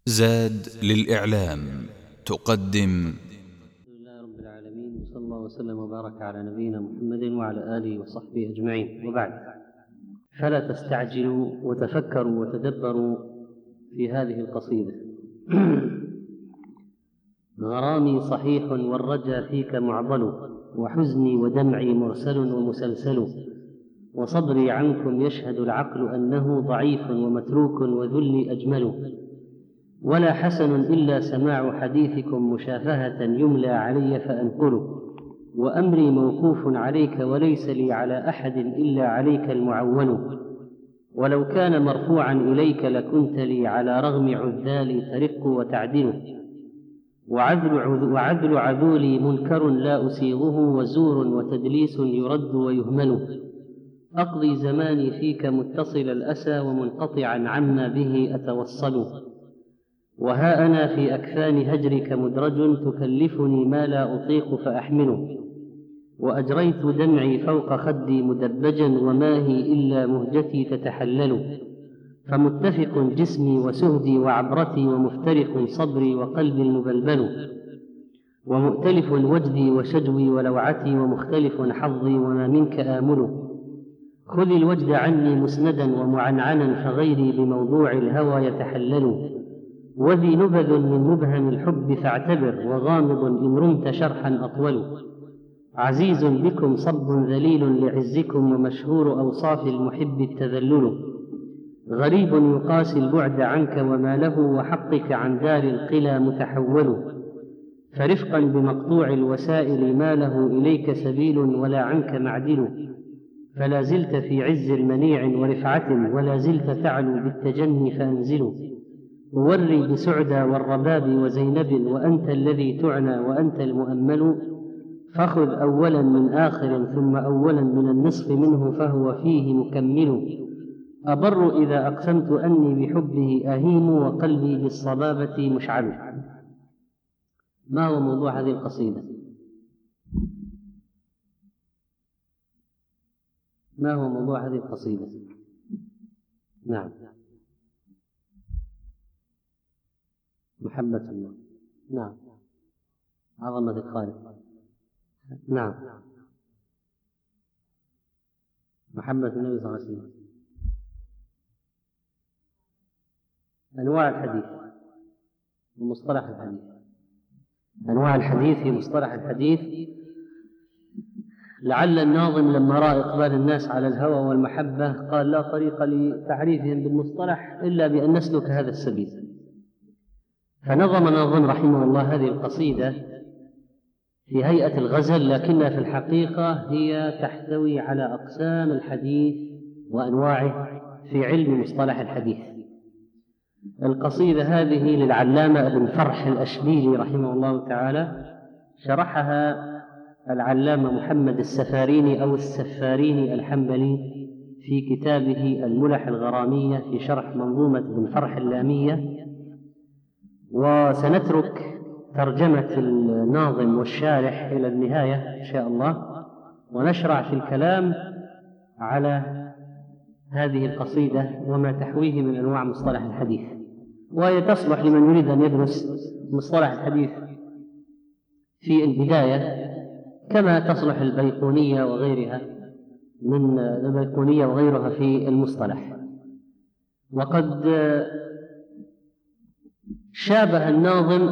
زاد للإعلام تقدم. الحمد لله رب العالمين، وصلى الله وسلم وبارك على نبينا محمد وعلى آله وصحبه أجمعين، وبعد، فلا تستعجلوا وتفكروا وتدبروا في هذه القصيدة. غرامي صحيح والرجا فيك معضل، وحزني ودمعي مرسل ومسلسل، وصبري عنكم يشهد العقل أنه ضعيف ومتروك وذلي أجمل، ولا حسن إلا سماع حديثكم مشافهة يملى علي فأنقل، وأمري موقوف عليك وليس لي على أحد إلا عليك المعول، ولو كان مرفوعا إليك لكنت لي على رغم عذالي ترق وتعدل، وعدل عذولي منكر لا أسيغه، وزور وتدليس يرد ويهمل، أقضي زماني فيك متصل الأسى ومنقطعا عما به أتوصل، وها أنا في أكفان هجرك مدرج تكلفني ما لا أطيق فأحمله، وأجريت دمعي فوق خدي مدبجا وما هي إلا مهجتي تتحلل، فمتفق جسمي وسهدي وعبرتي ومفترق صبري وقلبي المبلبل، ومؤتلف وجدي وشجوي ولوعتي ومختلف حظي وما منك آمل، خذ الوجد عني مسندا ومعنعنا فغيري بموضوع الهوى يتحلل، وذي نبذ من مبهم الحب فاعتبر، وغامض إن رمت شرحا أطول، عزيز بكم صب ذليل لعزكم، ومشهور أوصاف المحب التذلل، غريب يقاسي البعد عنك وما له، وحقك عن دار القلى متحول، فرفقا بمقطوع الوسائل ما له إليك سبيل ولا عنك معدل، فلا زلت في عز المنيع ورفعة، ولا زلت تعلو بالتجني فأنزل، ووري بسعدى والرباب وزينب، وأنت الذي تعنى وأنت المؤمل، فخذ أولا من آخر ثم أولا من النصف منه فهو فيه مكمل، أبر إذا أقسمت أني بحبه أهيم، وقلبي بالصبابة مشعل. ما هو موضوع هذه القصيدة؟ ما هو موضوع هذه القصيدة؟ نعم، محبة الله. نعم، عظمة الخالق. نعم، محبة النبي صلى الله عليه وسلم. أنواع الحديث ومصطلح الحديث. أنواع الحديث في مصطلح الحديث. لعل الناظم لما رأى إقبال الناس على الهوى والمحبة قال لا طريق لتعريفهم بالمصطلح إلا بأن نسلك هذا السبيل، فنظم ناظم رحمه الله هذه القصيدة في هيئة الغزل، لكنها في الحقيقة هي تحتوي على أقسام الحديث وأنواعه في علم مصطلح الحديث. القصيدة هذه للعلامة ابن فرح الأشبيلي رحمه الله تعالى، شرحها العلامة محمد السفاريني أو السفاريني الحنبلي في كتابه الملح الغرامية في شرح منظومة ابن فرح اللامية، وسنترك ترجمة الناظم والشارح إلى النهاية إن شاء الله، ونشرع في الكلام على هذه القصيدة وما تحويه من أنواع مصطلح الحديث، وهي تصلح لمن يريد أن يدرس مصطلح الحديث في البداية، كما تصلح البيقونية وغيرها من البيقونية وغيرها في المصطلح. وقد شابه الناظم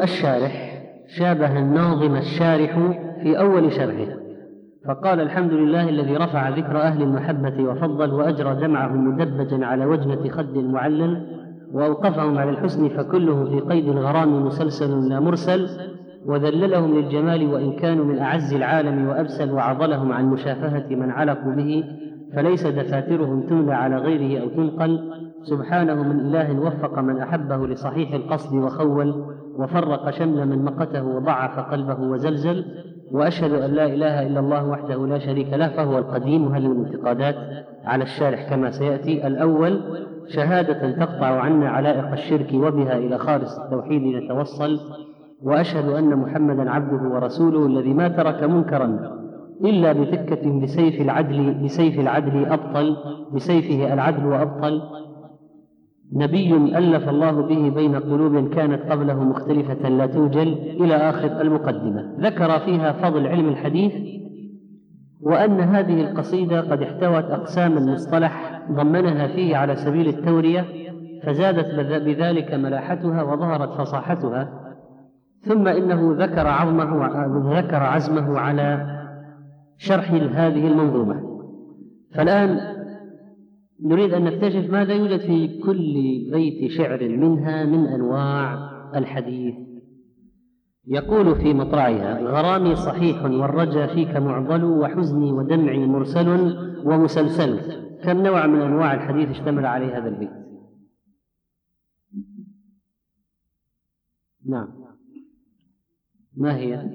الشارح في أول شرحه، فقال الحمد لله الذي رفع ذكر أهل المحبة وفضل، وأجرى دمعهم مدبجا على وجنة خد المعلل، وأوقفهم على الحسن فكلهم في قيد الغرام مسلسل لا مرسل، وذللهم للجمال وإن كانوا من أعز العالم وأبسل، وعضلهم عن مشافهة من علقوا به، فليس دفاترهم تملى على غيره أو تنقل، سبحانه من إله وفق من أحبه لصحيح القصد وخول، وفرق شمل من مقته وضعف قلبه وزلزل، وأشهد أن لا إله إلا الله وحده لا شريك له فهو القديم. هل الانتقادات على الشارح كما سيأتي. الأول: شهادة تقطع عنا علائق الشرك وبها إلى خالص التوحيد نتوصل، وأشهد أن محمدا عبده ورسوله الذي ما ترك منكرا إلا بتكة بسيفه العدل وأبطل، نبي ألف الله به بين قلوب كانت قبله مختلفة لا توجل إلى آخر المقدمة. ذكر فيها فضل علم الحديث، وأن هذه القصيدة قد احتوت أقسام المصطلح ضمنها فيه على سبيل التورية، فزادت بذلك ملاحتها وظهرت فصاحتها. ثم إنه ذكر عزمه على شرح هذه المنظومة. فالآن نريد أن نكتشف ماذا يوجد في كل بيت شعر منها من أنواع الحديث. يقول في مطرعها: غرامي صحيح والرجا فيك معضل، وحزني ودمعي مرسل ومسلسل. كم نوع من أنواع الحديث اشتمل عليه هذا البيت؟ نعم، ما هي؟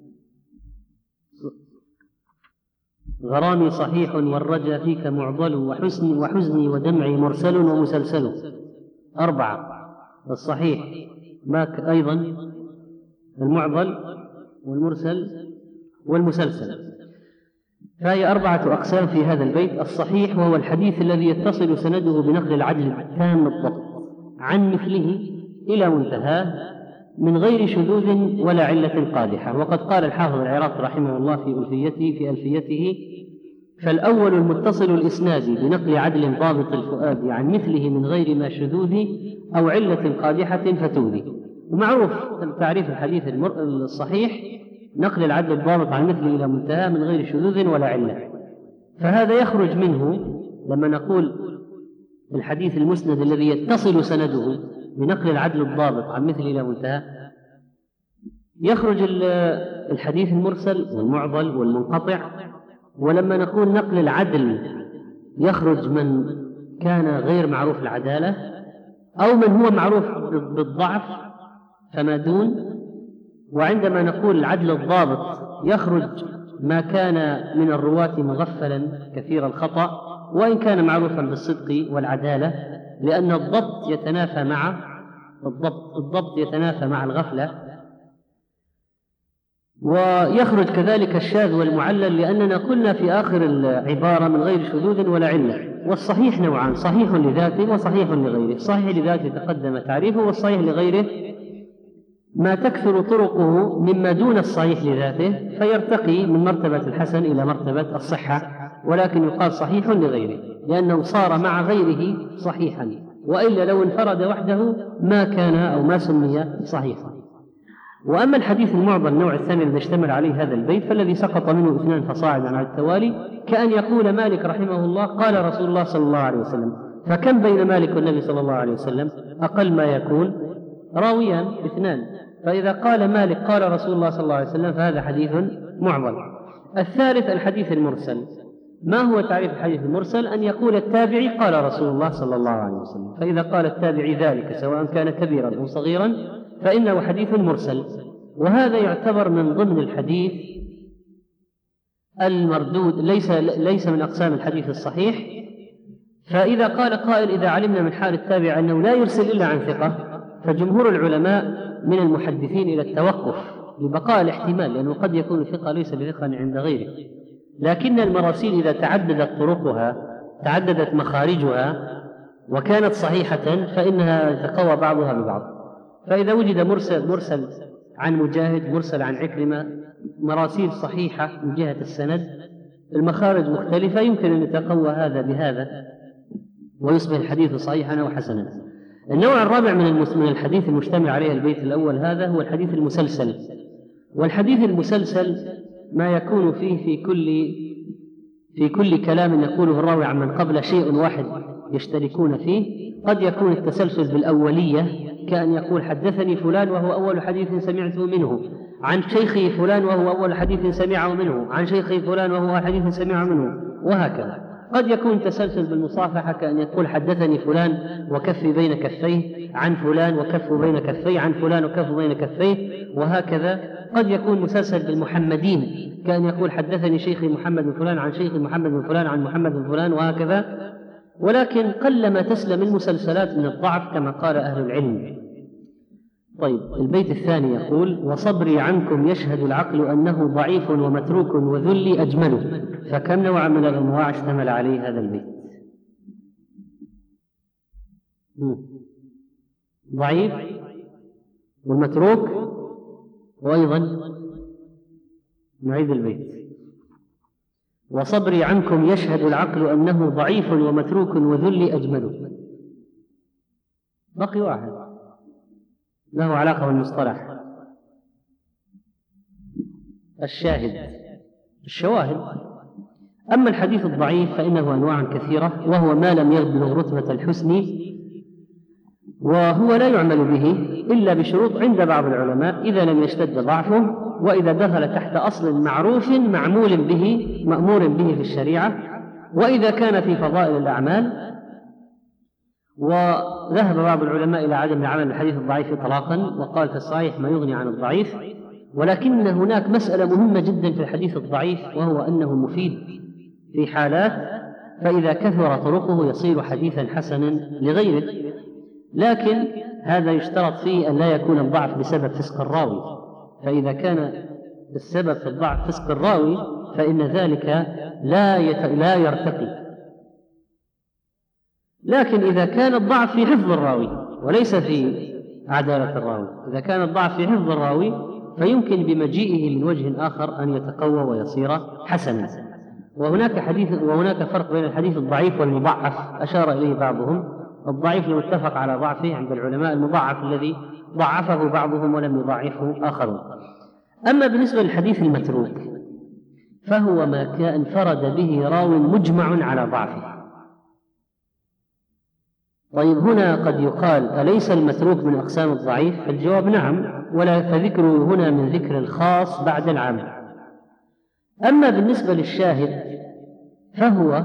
غرامي صحيح والرجا فيك معضل، وحزني ودمعي مرسل ومسلسل. 4. الصحيح أيضا المعضل والمرسل والمسلسل. فهي 4 أقسام في هذا البيت. الصحيح وهو الحديث الذي يتصل سنده بنقل العدل التام الضبط عن مثله إلى منتهاه من غير شذوذ ولا علة قادحة. وقد قال الحافظ العراقي رحمه الله في ألفيته: فالأول المتصل الإسناد بنقل عدل ضابط الفؤاد عن مثله من غير ما شذوذ أو علة قادحة فتوذي. ومعروف تعريف الحديث الصحيح: نقل العدل الضابط عن مثله إلى منتهى من غير شذوذ ولا علة. فهذا يخرج منه لما نقول الحديث المسند الذي يتصل سنده بنقل العدل الضابط عن مثله إلى منتهى، يخرج الحديث المرسل والمعضل والمنقطع. ولما نقول نقل العدل يخرج من كان غير معروف العدالة أو من هو معروف بالضعف فما دون. وعندما نقول العدل الضابط يخرج ما كان من الرواة مغفلا كثير الخطأ وإن كان معروفا بالصدق والعدالة، لأن الضبط يتنافى مع الغفلة. ويخرج كذلك الشاذ والمعلل، لأننا قلنا في آخر العبارة من غير شذوذ ولا علة. والصحيح نوعان: صحيح لذاته وصحيح لغيره. صحيح لذاته تقدم تعريفه، والصحيح لغيره ما تكثر طرقه مما دون الصحيح لذاته فيرتقي من مرتبة الحسن إلى مرتبة الصحة، ولكن يقال صحيح لغيره لأنه صار مع غيره صحيحا، وإلا لو انفرد وحده ما كان أو ما سمي صحيحا. وأما الحديث المعضل النوع الثاني الذي اشتمل عليه هذا البيت فالذي سقط منه 2 فصاعدا على التوالي، كأن يقول مالك رحمه الله: قال رسول الله صلى الله عليه وسلم. فكم بين مالك والنبي صلى الله عليه وسلم؟ أقل ما يكون راويان 2. فإذا قال مالك قال رسول الله صلى الله عليه وسلم فهذا حديث معضل. الثالث الحديث المرسل. ما هو تعريف الحديث المرسل؟ أن يقول التابعي قال رسول الله صلى الله عليه وسلم، فإذا قال التابعي ذلك سواء كان كبيرا أو صغيرا فإنه حديث مرسل. وهذا يعتبر من ضمن الحديث المردود، ليس من أقسام الحديث الصحيح. فإذا قال قائل: إذا علمنا من حال التابع أنه لا يرسل إلا عن ثقة، فجمهور العلماء من المحدثين إلى التوقف لبقاء الاحتمال، لأنه قد يكون ثقة ليس بثقة عند غيره. لكن المراسيل إذا تعددت طرقها، تعددت مخارجها وكانت صحيحة، فإنها يتقوى بعضها ببعض. فإذا وجد مرسل عن مجاهد، مرسل عن عكرمة، مراسيل صحيحة من جهة السند، المخارج مختلفة، يمكن أن يتقوى هذا بهذا ويصبح الحديث صحيحا أو حسنا. النوع الرابع من الحديث المجتمع عليه البيت الأول هذا هو الحديث المسلسل. والحديث المسلسل ما يكون فيه في كل كلام يقوله الراوي عن من قبل شيء واحد يشتركون فيه. قد يكون التسلسل بالأولية، كأن يقول: حدثني فلان وهو أول حديث سمعته منه، عن شيخه فلان وهو أول حديث سمعه منه، عن شيخه فلان وهو أول حديث سمعه منه، وهكذا. قد يكون تسلسل بالمصافحة، كأن يقول: حدثني فلان وكفي بين كفيه عن فلان وكف بين كفيه عن فلان وكف بين كفيه، وهكذا. قد يكون مسلسل بالمحمدين، كأن يقول: حدثني شيخي محمد بن فلان عن شيخي محمد بن فلان عن محمد بن فلان، وهكذا. ولكن قلما تسلم المسلسلات من الضعف كما قال أهل العلم. طيب، البيت الثاني يقول: وصبري عنكم يشهد العقل أنه ضعيف ومتروك وذلي أجمل. فكم نوع من الأنواع اشتمل عليه هذا البيت؟ ضعيف والمتروك، وأيضا نعيد البيت: وصبري عنكم يشهد العقل أنه ضعيف ومتروك وذلي أجمل. بقي واحد له علاقة بالمصطلح: الشواهد. أما الحديث الضعيف فإنه أنواع كثيرة، وهو ما لم يبلغ رتبة الحسن، وهو لا يعمل به إلا بشروط عند بعض العلماء: إذا لم يشتد ضعفه، وإذا دخل تحت أصل معروف مأمور به في الشريعة، وإذا كان في فضائل الأعمال. وذهب بعض العلماء إلى عدم العمل بالحديث الضعيف إطلاقا، وقال في الصحيح ما يغني عن الضعيف. ولكن هناك مسألة مهمة جدا في الحديث الضعيف، وهو أنه مفيد في حالات، فإذا كثر طرقه يصير حديثا حسنا لغيره، لكن هذا يشترط فيه أن لا يكون الضعف بسبب فسق الراوي، فإذا كان السبب في الضعف فسق الراوي فإن ذلك لا يرتقي. لكن إذا كان الضعف في حفظ الراوي وليس في عدالة الراوي، إذا كان الضعف في حفظ الراوي فيمكن بمجيئه من وجه آخر أن يتقوى ويصير حسنا. وهناك فرق بين الحديث الضعيف والمضعف أشار إليه بعضهم. الضعيف لو اتفق على ضعفه عند العلماء، المضاعف الذي ضعفه بعضهم ولم يضعفه آخرون. أما بالنسبة للحديث المتروك فهو ما كان انفرد به راو مجمع على ضعفه. طيب، هنا قد يقال: أليس المتروك من أقسام الضعيف؟ الجواب: نعم، فذكره هنا من ذكر الخاص بعد العام. أما بالنسبة للشاهد فهو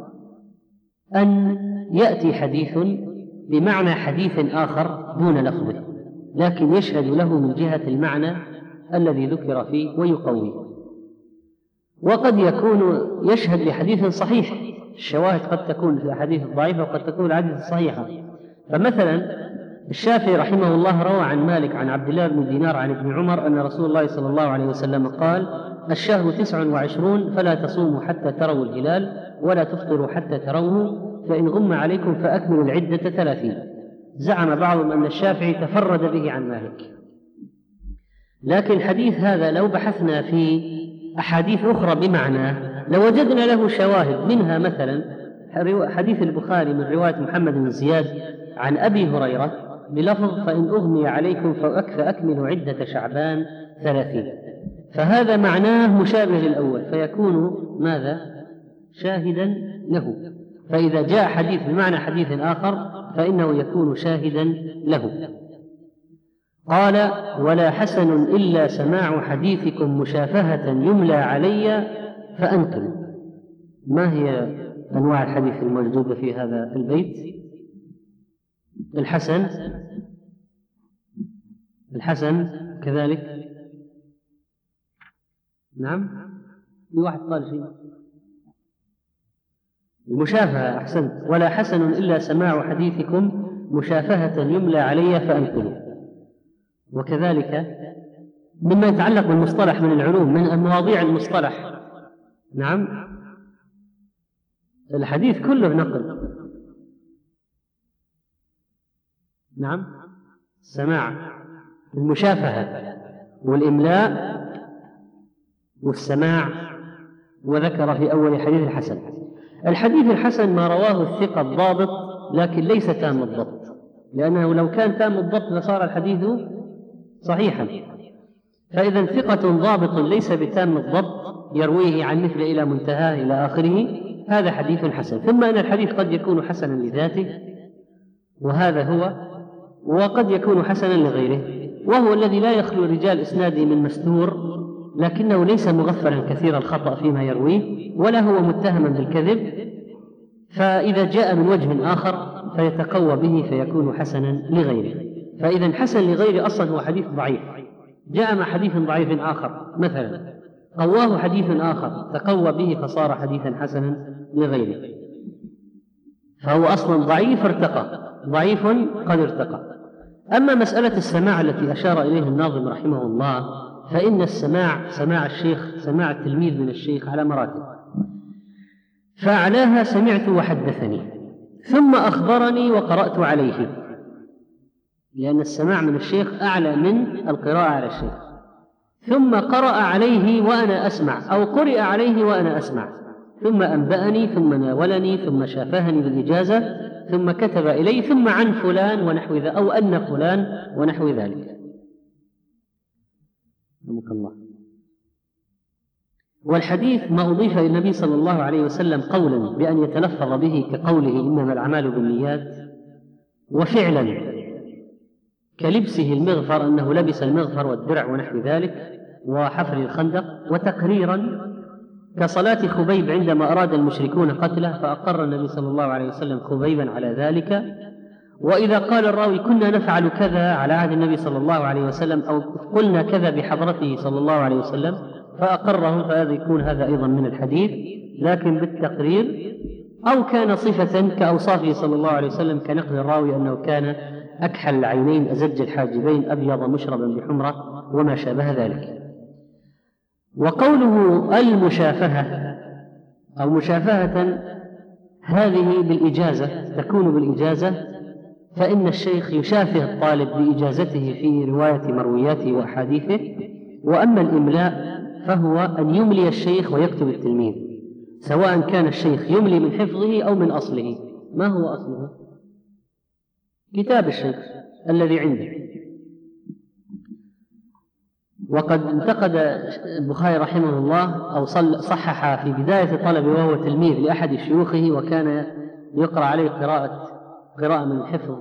أن يأتي حديث بمعنى حديث آخر دون لفظه، لكن يشهد له من جهة المعنى الذي ذكر فيه ويقويه. وقد يكون يشهد لحديث صحيح. الشواهد قد تكون في الأحاديث الضعيفة وقد تكون الحديث الصحيحة. فمثلا الشافعي رحمه الله روى عن مالك عن عبد الله بن دينار عن ابن عمر أن رسول الله صلى الله عليه وسلم قال: الشهر 29 فلا تصوموا حتى تروا الهلال ولا تفطروا حتى تروه، فإن غم عليكم فأكملوا العدة 30. زعم بعضهم أن الشافعي تفرد به عن مالك، لكن الحديث هذا لو بحثنا في أحاديث أخرى بمعناه لوجدنا له شواهد، منها مثلا حديث البخاري من رواية محمد بن زياد عن أبي هريرة بلفظ: فإن أغمي عليكم فأكملوا عدة شعبان 30. فهذا معناه مشابه للأول، فيكون ماذا؟ شاهدا له. فإذا جاء حديث بمعنى حديث آخر فإنه يكون شاهدا له. قال: ولا حسن إلا سماع حديثكم مشافهة يملى علي فأنتم. ما هي أنواع الحديث الموجودة في هذا البيت؟ الحسن كذلك. نعم، في واحد قال شيء. المشافهة، أحسنت. ولا حسن إلا سماع حديثكم مشافهة يملى علي فأنقلوا. وكذلك مما يتعلق بالمصطلح من العلوم من مواضيع المصطلح، نعم، الحديث كله نقل. نعم، السماع، المشافهة والإملاء والسماع. وذكر في أول حديث الحسن. الحديث الحسن ما رواه الثقة الضابط لكن ليس تام الضبط، لأنه لو كان تام الضبط لصار الحديث صحيحا. فإذا ثقة ضابط ليس بتام الضبط يرويه عن مثل إلى منتهى إلى آخره، هذا حديث حسن. ثم أن الحديث قد يكون حسنا لذاته وهذا هو، وقد يكون حسنا لغيره، وهو الذي لا يخلو رجال إسناده من مستور، لكنه ليس مغفلا كثير الخطأ فيما يرويه ولا هو متهما بالكذب، فإذا جاء من وجه آخر فيتقوى به فيكون حسنا لغيره. فإذا حسن لغيره أصلا هو حديث ضعيف، جاء مع حديث ضعيف آخر مثلا قواه حديث آخر تقوى به فصار حديثا حسنا لغيره. فهو أصلا ضعيف ارتقى، ضعيف قد ارتقى. أما مسألة السماع التي أشار إليه الناظم رحمه الله، فإن السماع سماع الشيخ، سماع التلميذ من الشيخ على مراتب. فأعلاها سمعت وحدثني، ثم أخبرني وقرأت عليه، لأن السماع من الشيخ أعلى من القراءة على الشيخ. ثم قرأ عليه وأنا أسمع، أو قرئ عليه وأنا أسمع، ثم أنبأني، ثم ناولني، ثم شافهني بالإجازة، ثم كتب إلي، ثم عن فلان ونحو ذلك، أو أن فلان ونحو ذلك. رحمك الله. والحديث ما أضيف إلى النبي صلى الله عليه وسلم قولا بأن يتلفظ به كقوله إنما الأعمال بالنيات، وفعلا كلبسه المغفر أنه لبس المغفر والدرع ونحو ذلك، وحفر الخندق، وتقريرا كصلاة خبيب عندما أراد المشركون قتله فأقر النبي صلى الله عليه وسلم خبيبا على ذلك. وإذا قال الراوي كنا نفعل كذا على عهد النبي صلى الله عليه وسلم، أو قلنا كذا بحضرته صلى الله عليه وسلم فأقره، فهذا يكون هذا أيضا من الحديث لكن بالتقرير. أو كان صفة كأوصافه صلى الله عليه وسلم، كنقل الراوي أنه كان أكحل العينين أزج الحاجبين أبيض مشربا بحمرة وما شابه ذلك. وقوله المشافهة أو مشافهة هذه بالإجازة، تكون بالإجازة، فإن الشيخ يشافه الطالب بإجازته في رواية مروياته وأحاديثه. وأما الإملاء فهو أن يملي الشيخ ويكتب التلميذ، سواء كان الشيخ يملي من حفظه أو من أصله. ما هو أصله؟ كتاب الشيخ الذي عنده. وقد انتقد البخاري رحمه الله أو صحح في بداية طلبه وهو تلميذ لأحد شيوخه، وكان يقرأ عليه قراءة من الحفظ،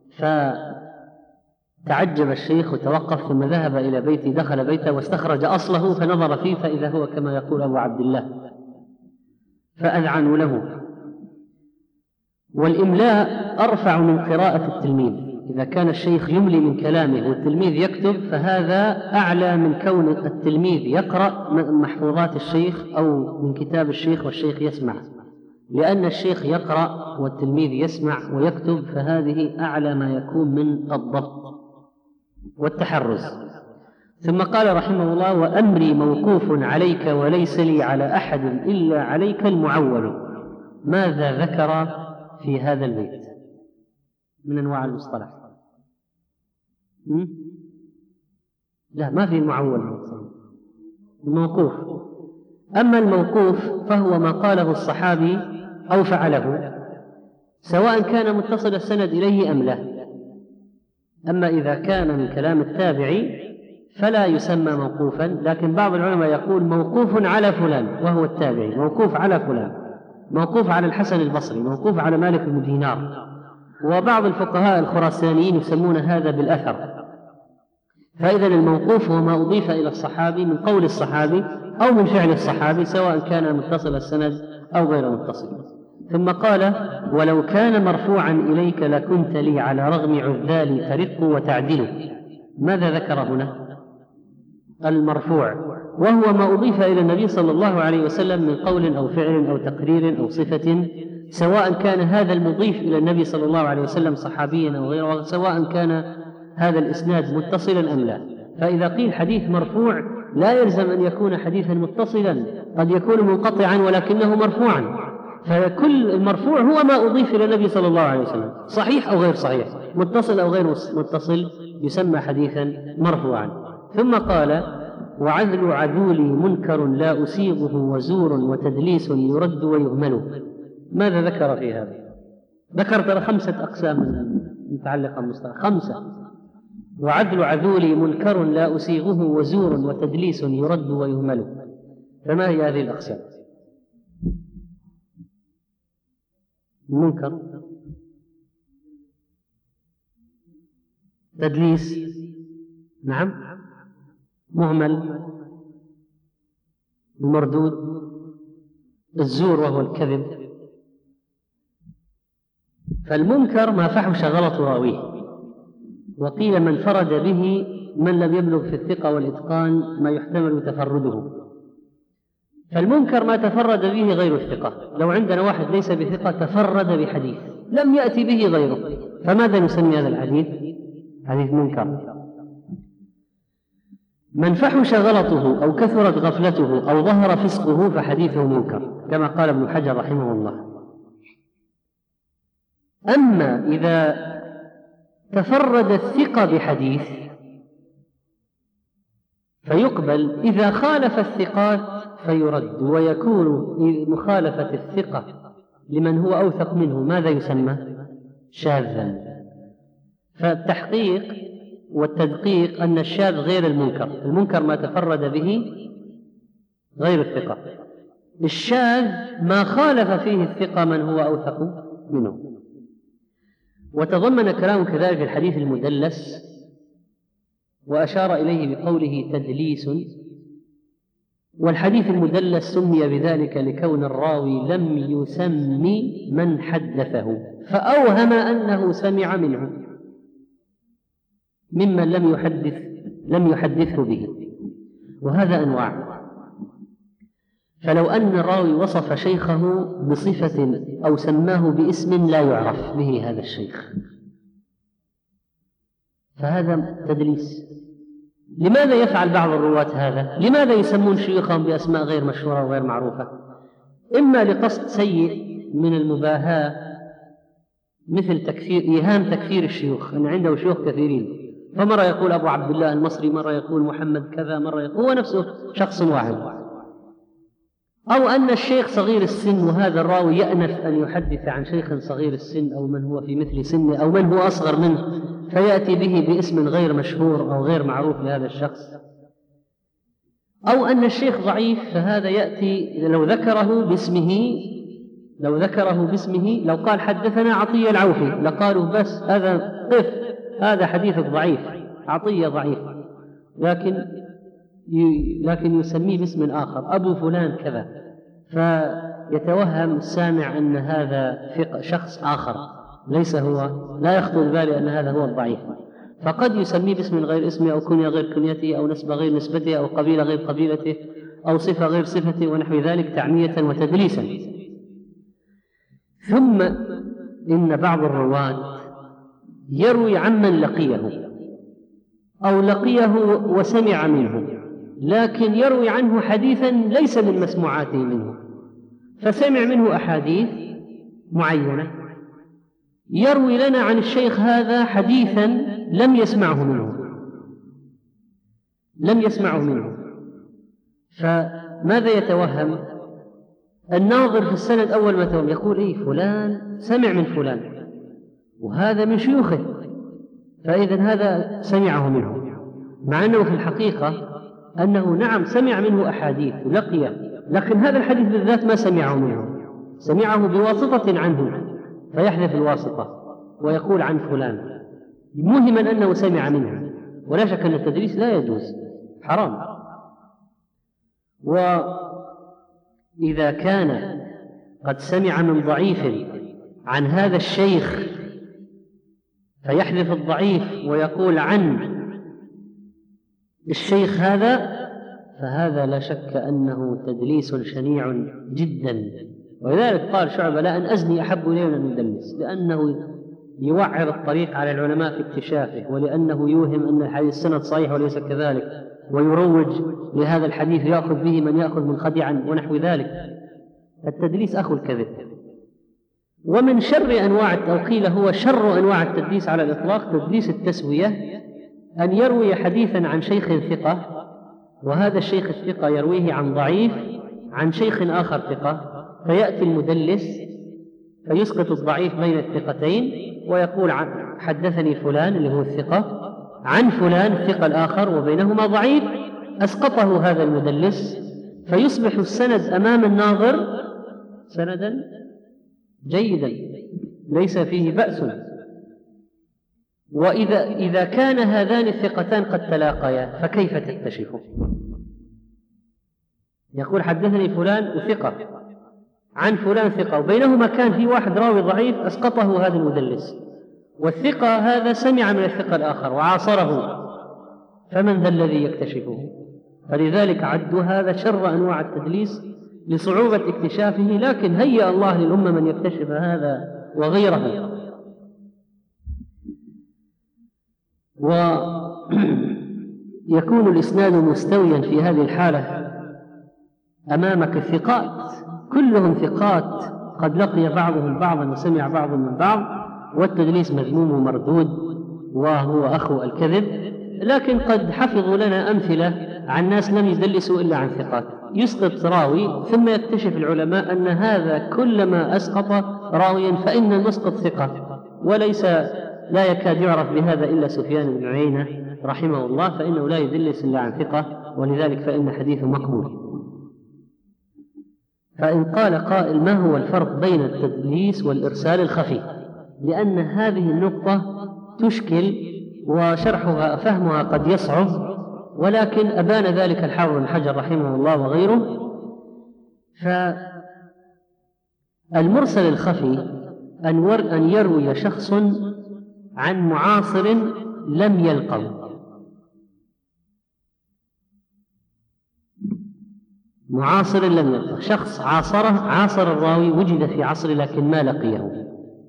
فتعجب الشيخ وتوقف، ثم ذهب إلى بيته، دخل بيته واستخرج أصله فنظر فيه فإذا هو كما يقول أبو عبد الله، فأذعنوا له. والإملاء أرفع من قراءة التلميذ. إذا كان الشيخ يملي من كلامه والتلميذ يكتب فهذا أعلى من كون التلميذ يقرأ من محفوظات الشيخ أو من كتاب الشيخ والشيخ يسمع، لأن الشيخ يقرأ والتلميذ يسمع ويكتب، فهذه أعلى ما يكون من الضبط والتحرز. ثم قال رحمه الله: وأمري موقوف عليك وليس لي على أحد إلا عليك المعول. ماذا ذكر في هذا البيت من أنواع المصطلح؟ لا، ما في معول، الموقوف. أما الموقوف فهو ما قاله الصحابي أو فعله، سواء كان متصل السند إليه أم لا. أما إذا كان من كلام التابعي فلا يسمى موقوفا، لكن بعض العلماء يقول موقوف على فلان وهو التابعي، موقوف على فلان، موقوف على الحسن البصري، موقوف على مالك بن دينار. وبعض الفقهاء الخراسانيين يسمون هذا بالأثر. فإذا الموقوف هو ما أضيف إلى الصحابي من قول الصحابي أو من فعل الصحابي، سواء كان متصل السند أو غير متصل. ثم قال: ولو كان مرفوعا إليك لكنت لي على رغم عذالي ترق وتعدل. ماذا ذكر هنا؟ المرفوع، وهو ما أضيف إلى النبي صلى الله عليه وسلم من قول أو فعل أو تقرير أو صفة، سواء كان هذا المضيف إلى النبي صلى الله عليه وسلم صحابيا أو غيره، سواء كان هذا الإسناد متصلا أم لا. فإذا قيل حديث مرفوع لا يلزم أن يكون حديثا متصلا، قد يكون منقطعا ولكنه مرفوعا. فكل المرفوع هو ما أضيف إلى النبي صلى الله عليه وسلم، صحيح أو غير صحيح، متصل أو غير متصل، يسمى حديثا مرفوعا. ثم قال: وعذل عذولي منكر لا أسيغه وزور وتدليس يرد ويهمل. ماذا ذكر في هذا؟ ذكر ترى 5 أقسام متعلقة بالمصطلح، 5. وعذل عذولي منكر لا أسيغه وزور وتدليس يرد ويهمل. فما هي هذه الأقسام؟ منكر، تدليس، نعم، مهمل، المردود، الزور وهو الكذب. فالمنكر ما فحش غلط راويه، وقيل من فرد به من لم يبلغ في الثقة والإتقان ما يحتمل تفرده. فالمنكر ما تفرد به غير الثقة. لو عندنا واحد ليس بثقة تفرد بحديث لم يأتي به غيره، فماذا نسمي هذا الحديث؟ حديث منكر. من فحش غلطه أو كثرت غفلته أو ظهر فسقه فحديثه منكر، كما قال ابن حجر رحمه الله. أما إذا تفرد الثقة بحديث فيقبل، إذا خالف الثقات فيرد، ويكون مخالفة الثقة لمن هو أوثق منه ماذا يسمى؟ شاذا. فالتحقيق والتدقيق أن الشاذ غير المنكر، المنكر ما تفرد به غير الثقة، الشاذ ما خالف فيه الثقة من هو أوثق منه. وتضمن كلام كذلك الحديث المدلس، وأشار إليه بقوله تدليس، والحديث المدلس سمي بذلك لكون الراوي لم يسمي من حدثه فأوهم أنه سمع منه ممن لم يحدثه به، وهذا أنواع. فلو أن الراوي وصف شيخه بصفة أو سماه باسم لا يعرف به هذا الشيخ فهذا تدليس. لماذا يفعل بعض الرواة هذا؟ لماذا يسمون شيوخهم بأسماء غير مشهورة وغير معروفة؟ إما لقصد سيء من المباهاة، مثل إيهام تكفير الشيوخ، أن عنده شيوخ كثيرين، فمرة يقول أبو عبد الله المصري، مرة يقول محمد كذا، مرة يقول هو نفسه شخص واحد. أو أن الشيخ صغير السن وهذا الراوي يأنف أن يحدث عن شيخ صغير السن أو من هو في مثل سنه أو من هو أصغر منه، فيأتي به باسم غير مشهور أو غير معروف لهذا الشخص. أو أن الشيخ ضعيف فهذا يأتي لو ذكره باسمه لو قال حدثنا عطية العوفي لقالوا بس هذا حديثك ضعيف، عطية ضعيف، لكن يسميه باسم آخر أبو فلان كذا، فيتوهم السامع أن هذا شخص آخر ليس هو، لا يخطر بباله أن هذا هو الضعيف، فقد يسميه باسم غير اسمه أو كنية غير كنيته أو نسبة غير نسبته أو قبيلة غير قبيلته أو صفة غير صفته ونحو ذلك تعمية وتدليسا. ثم إن بعض الرواة يروي عمن لقيه أو لقيه وسمع منه، لكن يروي عنه حديثا ليس من مسموعاته منه، فسمع منه أحاديث معينة، يروي لنا عن الشيخ هذا حديثا لم يسمعه منه، فماذا يتوهم الناظر في السند؟ أول ما توهم يقول فلان سمع من فلان وهذا من شيوخه، فإذا هذا سمعه منه، مع أنه في الحقيقة أنه نعم سمع منه أحاديث لقيه، لكن هذا الحديث بالذات ما سمعه منه، سمعه بواسطة عنه، فيحذف الواسطة ويقول عن فلان موهما أنه سمع منه. ولا شك أن التدريس لا يجوز، حرام. وإذا كان قد سمع من ضعيف عن هذا الشيخ فيحذف الضعيف ويقول عن الشيخ هذا، فهذا لا شك أنه تدليس شنيع جدا. ولذلك قال شعبة لا أن أزني أحب إليه من أن ندلس، لأنه يوعر الطريق على العلماء في اكتشافه، ولأنه يوهم أن الحديث السند صحيح وليس كذلك، ويروج لهذا الحديث يأخذ به من يأخذ من خديعا ونحو ذلك. التدليس أخو الكذب. ومن شر أنواع أو قيل هو شر أنواع التدليس على الإطلاق تدليس التسوية، أن يروي حديثا عن شيخ ثقة وهذا الشيخ الثقة يرويه عن ضعيف عن شيخ آخر ثقة، فيأتي المدلس فيسقط الضعيف بين الثقتين ويقول حدثني فلان اللي هو الثقة عن فلان الثقة الآخر وبينهما ضعيف، أسقطه هذا المدلس، فيصبح السند أمام الناظر سندا جيدا ليس فيه بأس. وإذا كان هذان الثقتان قد تلاقيا فكيف تكتشفه؟ يقول حدثني فلان وثقة عن فلان ثقة، وبينهما كان في واحد راوي ضعيف أسقطه هذا المدلس، والثقة هذا سمع من الثقة الآخر وعاصره، فمن ذا الذي يكتشفه؟ فلذلك عدوا هذا شر أنواع التدليس لصعوبة اكتشافه، لكن هيأ الله للأمة من يكتشف هذا وغيره. ويكون الإسناد مستويا في هذه الحالة أمامك الثقات كلهم ثقات قد لقي بعضهم بعضا وسمع بعضهم من بعض، والتدليس مذموم ومردود وهو أخو الكذب، لكن قد حفظوا لنا أمثلة عن ناس لم يدلسوا إلا عن ثقات، يسقط راوي ثم يكتشف العلماء أن هذا كلما أسقط راويا فإن المسقط ثقة، وليس لا يكاد يعرف بهذا إلا سفيان بن عيينة رحمه الله، فإنه لا يدلس إلا عن ثقة، ولذلك فإن حديثه مقبول. فإن قال قائل ما هو الفرق بين التدليس والإرسال الخفي؟ لأن هذه النقطة تشكل وشرحها فهمها قد يصعب، ولكن أبان ذلك الحافظ بن حجر رحمه الله وغيره. فالمرسل الخفي أن يروي شخص عن معاصر لم يلقه، معاصر لم يلقه، شخص عاصر الراوي، وجد في عصره لكن ما لقيه.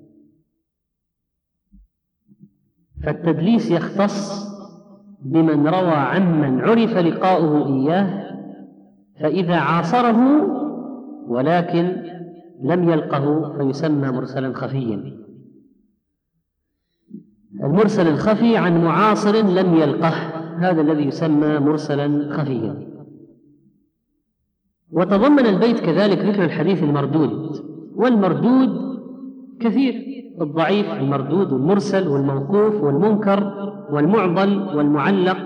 فالتدليس يختص بمن روى عمن عرف لقاؤه إياه، فإذا عاصره ولكن لم يلقه فيسمى مرسلا خفيا. المرسل الخفي عن معاصر لم يلقه، هذا الذي يسمى مرسلا خفيا. وتضمن البيت كذلك ذكر الحديث المردود، والمردود كثير، الضعيف المردود والمرسل والموقوف والمنكر والمعضل والمعلق.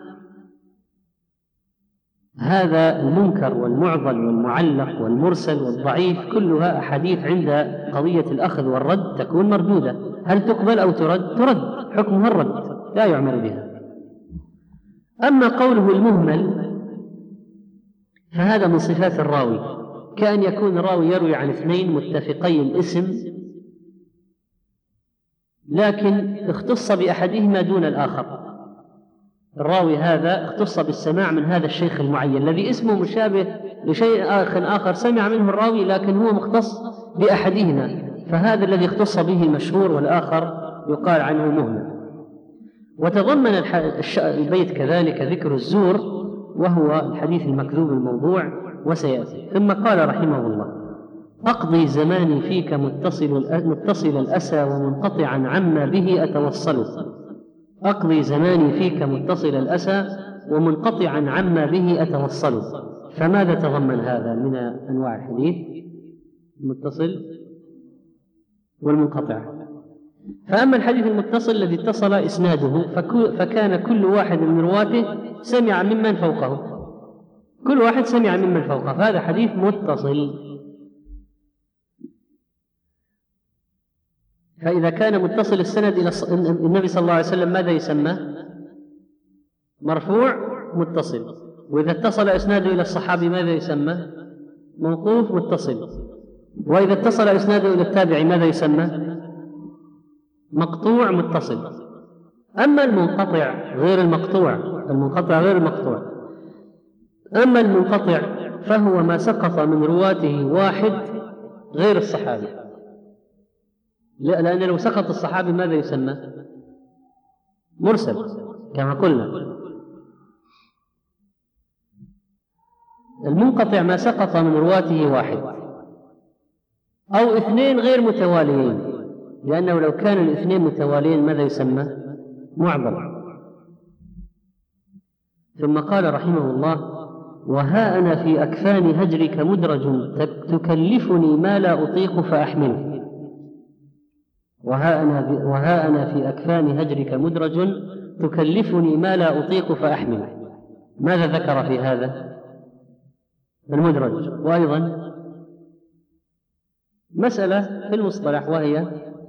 هذا المنكر والمعضل والمعلق والمرسل والضعيف كلها أحاديث عند قضية الأخذ والرد تكون مردودة، هل تقبل أو ترد؟ ترد، حكمها الرد لا يعمل بها. أما قوله المهمل فهذا من صفات الراوي، كأن يكون الراوي يروي عن اثنين متفقي الاسم لكن اختص بأحدهما دون الآخر. الراوي هذا اختص بالسماع من هذا الشيخ المعين الذي اسمه مشابه لشيء آخر سمع منه الراوي لكن هو مختص بأحدهما، فهذا الذي اختص به المشهور والآخر يقال عنه مهمل. وتضمن البيت كذلك ذكر الزور وهو الحديث المكذوب الموضوع وسيأتي. ثم قال رحمه الله: أقضي زماني فيك متصل الأسى ومنقطعا عما به أتوصل. أقضي زماني فيك متصل الأسى ومنقطعا عما به أتوصل. فماذا تضمن هذا من أنواع الحديث؟ المتصل والمنقطع. فأما الحديث المتصل الذي اتصل إسناده فكان كل واحد من رواته سمع ممن فوقه، كل واحد سمع ممن فوقه، فهذا حديث متصل. فإذا كان متصل السند إلى النبي صلى الله عليه وسلم ماذا يسمى؟ مرفوع متصل. وإذا اتصل إسناده إلى الصحابي ماذا يسمى؟ موقوف متصل. وإذا اتصل إسناده إلى التابعي ماذا يسمى؟ مقطوع متصل. أما المنقطع غير المقطوع، المنقطع غير المقطوع. أما المنقطع فهو ما سقط من رواته واحد غير الصحابي، لأن لو سقط الصحابي ماذا يسمى؟ مرسل كما قلنا. المنقطع ما سقط من رواته واحد أو اثنين غير متواليين، لأنه لو كان الاثنين متواليين ماذا يسمى؟ معضل. ثم قال رحمه الله: وها أنا في أكفان هجرك مدرج تكلفني ما لا أطيق فأحمله. وها أنا في أكفان هجرك مدرج تكلفني ما لا أطيق فأحمله. ماذا ذكر في هذا المدرج؟ وأيضا مسألة في المصطلح وهي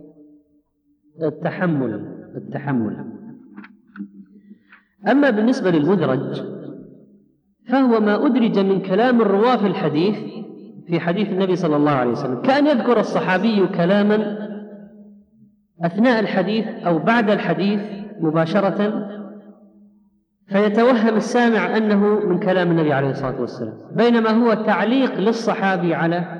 التحمل. أما بالنسبة للمدرج فهو ما أدرج من كلام الرواة في الحديث في حديث النبي صلى الله عليه وسلم، كأن يذكر الصحابي كلاما أثناء الحديث أو بعد الحديث مباشرة، فيتوهم السامع أنه من كلام النبي عليه الصلاة والسلام، بينما هو تعليق للصحابي على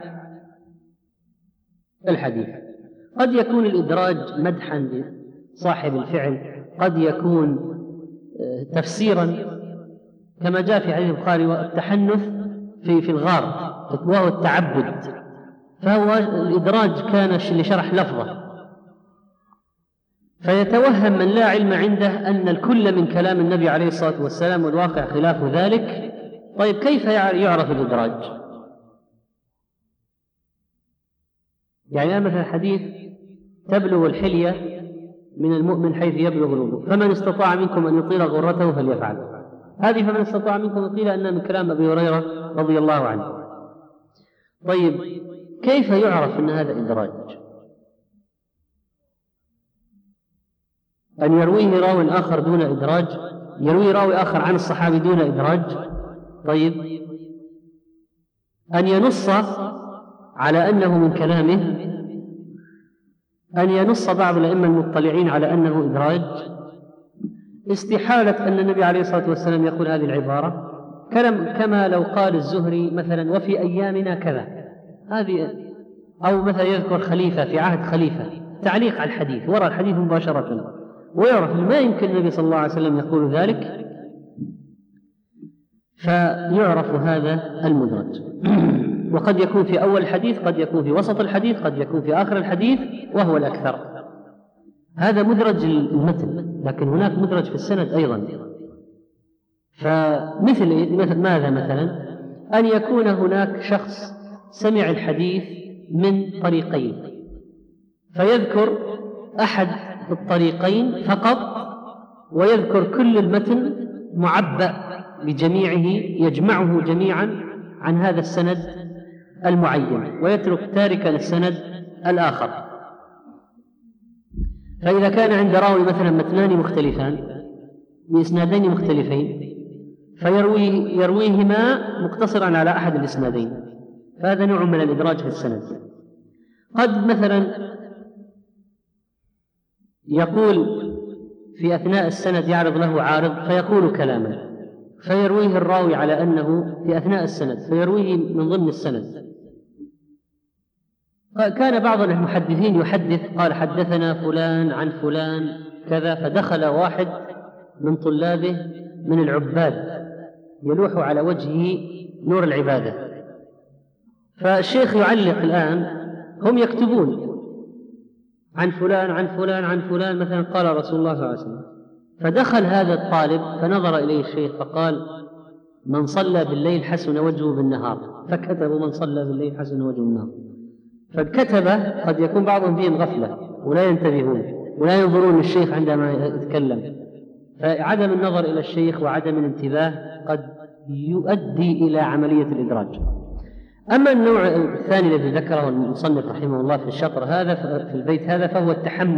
الحديث. قد يكون الإدراج مدحا لصاحب الفعل، قد يكون تفسيرا كما جاء في حديث البخاري: والتحنث في الغار وهو التعبد، فهو الإدراج كان لشرح لفظة. فيتوهم من لا علم عنده أن الكل من كلام النبي عليه الصلاة والسلام، والواقع خلاف ذلك. طيب كيف يعرف الإدراج؟ يعني مثلا حديث تبلغ الحلية من المؤمن حيث يبلغ الوضوء، فمن استطاع منكم أن يطيل غرته فليفعل. هذه فمن استطاع منكم أن يطيل أنها من كلام أبي هريرة رضي الله عنه. طيب كيف يعرف أن هذا إدراج؟ أن يرويه راو آخر دون إدراج، يروي راوي آخر عن الصحابي دون إدراج. طيب أن ينص على أنه من كلامه، أن ينص بعض الأئمة المطلعين على أنه إدراج. استحالة أن النبي عليه الصلاة والسلام يقول هذه العبارة، كما لو قال الزهري مثلا وفي أيامنا كذا، هذه، أو مثلا يذكر خليفة في عهد خليفة، تعليق على الحديث وراء الحديث مباشرة، ويعرف ما يمكن النبي صلى الله عليه وسلم يقول ذلك، فيعرف هذا المدرج. وقد يكون في أول الحديث، قد يكون في وسط الحديث، قد يكون في آخر الحديث، وهو الأكثر. هذا مدرج المتن، لكن هناك مدرج في السند أيضا. فمثل ماذا مثلا؟ أن يكون هناك شخص سمع الحديث من طريقين، فيذكر أحد الطريقين فقط، ويذكر كل المتن معبأ بجميعه، يجمعه جميعا عن هذا السند المعين، ويترك تاركا السند الآخر. فإذا كان عند راوي مثلا متنان مختلفان بإسنادين مختلفين، فيرويهما مقتصرا على أحد الإسنادين، فهذا نوع من الإدراج في السند. قد مثلا يقول في أثناء السند يعرض له عارض فيقول كلاما، فيرويه الراوي على أنه في أثناء السند، فيرويه من ضمن السند. كان بعض المحدثين يحدث قال حدثنا فلان عن فلان كذا، فدخل واحد من طلابه من العباد يلوح على وجهه نور العبادة، فالشيخ يعلق الآن، هم يكتبون عن فلان عن فلان عن فلان، مثلا قال رسول الله صلى الله عليه وسلم، فدخل هذا الطالب فنظر إليه الشيخ فقال من صلى بالليل حسن وجهه بالنهار، فكتبوا من صلى بالليل حسن وجهه بالنهار. فالكتبة قد يكون بعضهم فيهم غفلة ولا ينتبهون ولا ينظرون للشيخ عندما يتكلم، فعدم النظر إلى الشيخ وعدم الانتباه قد يؤدي إلى عملية الإدراج. أما النوع الثاني الذي ذكره المصنف رحمه الله في الشطر هذا في البيت هذا، فهو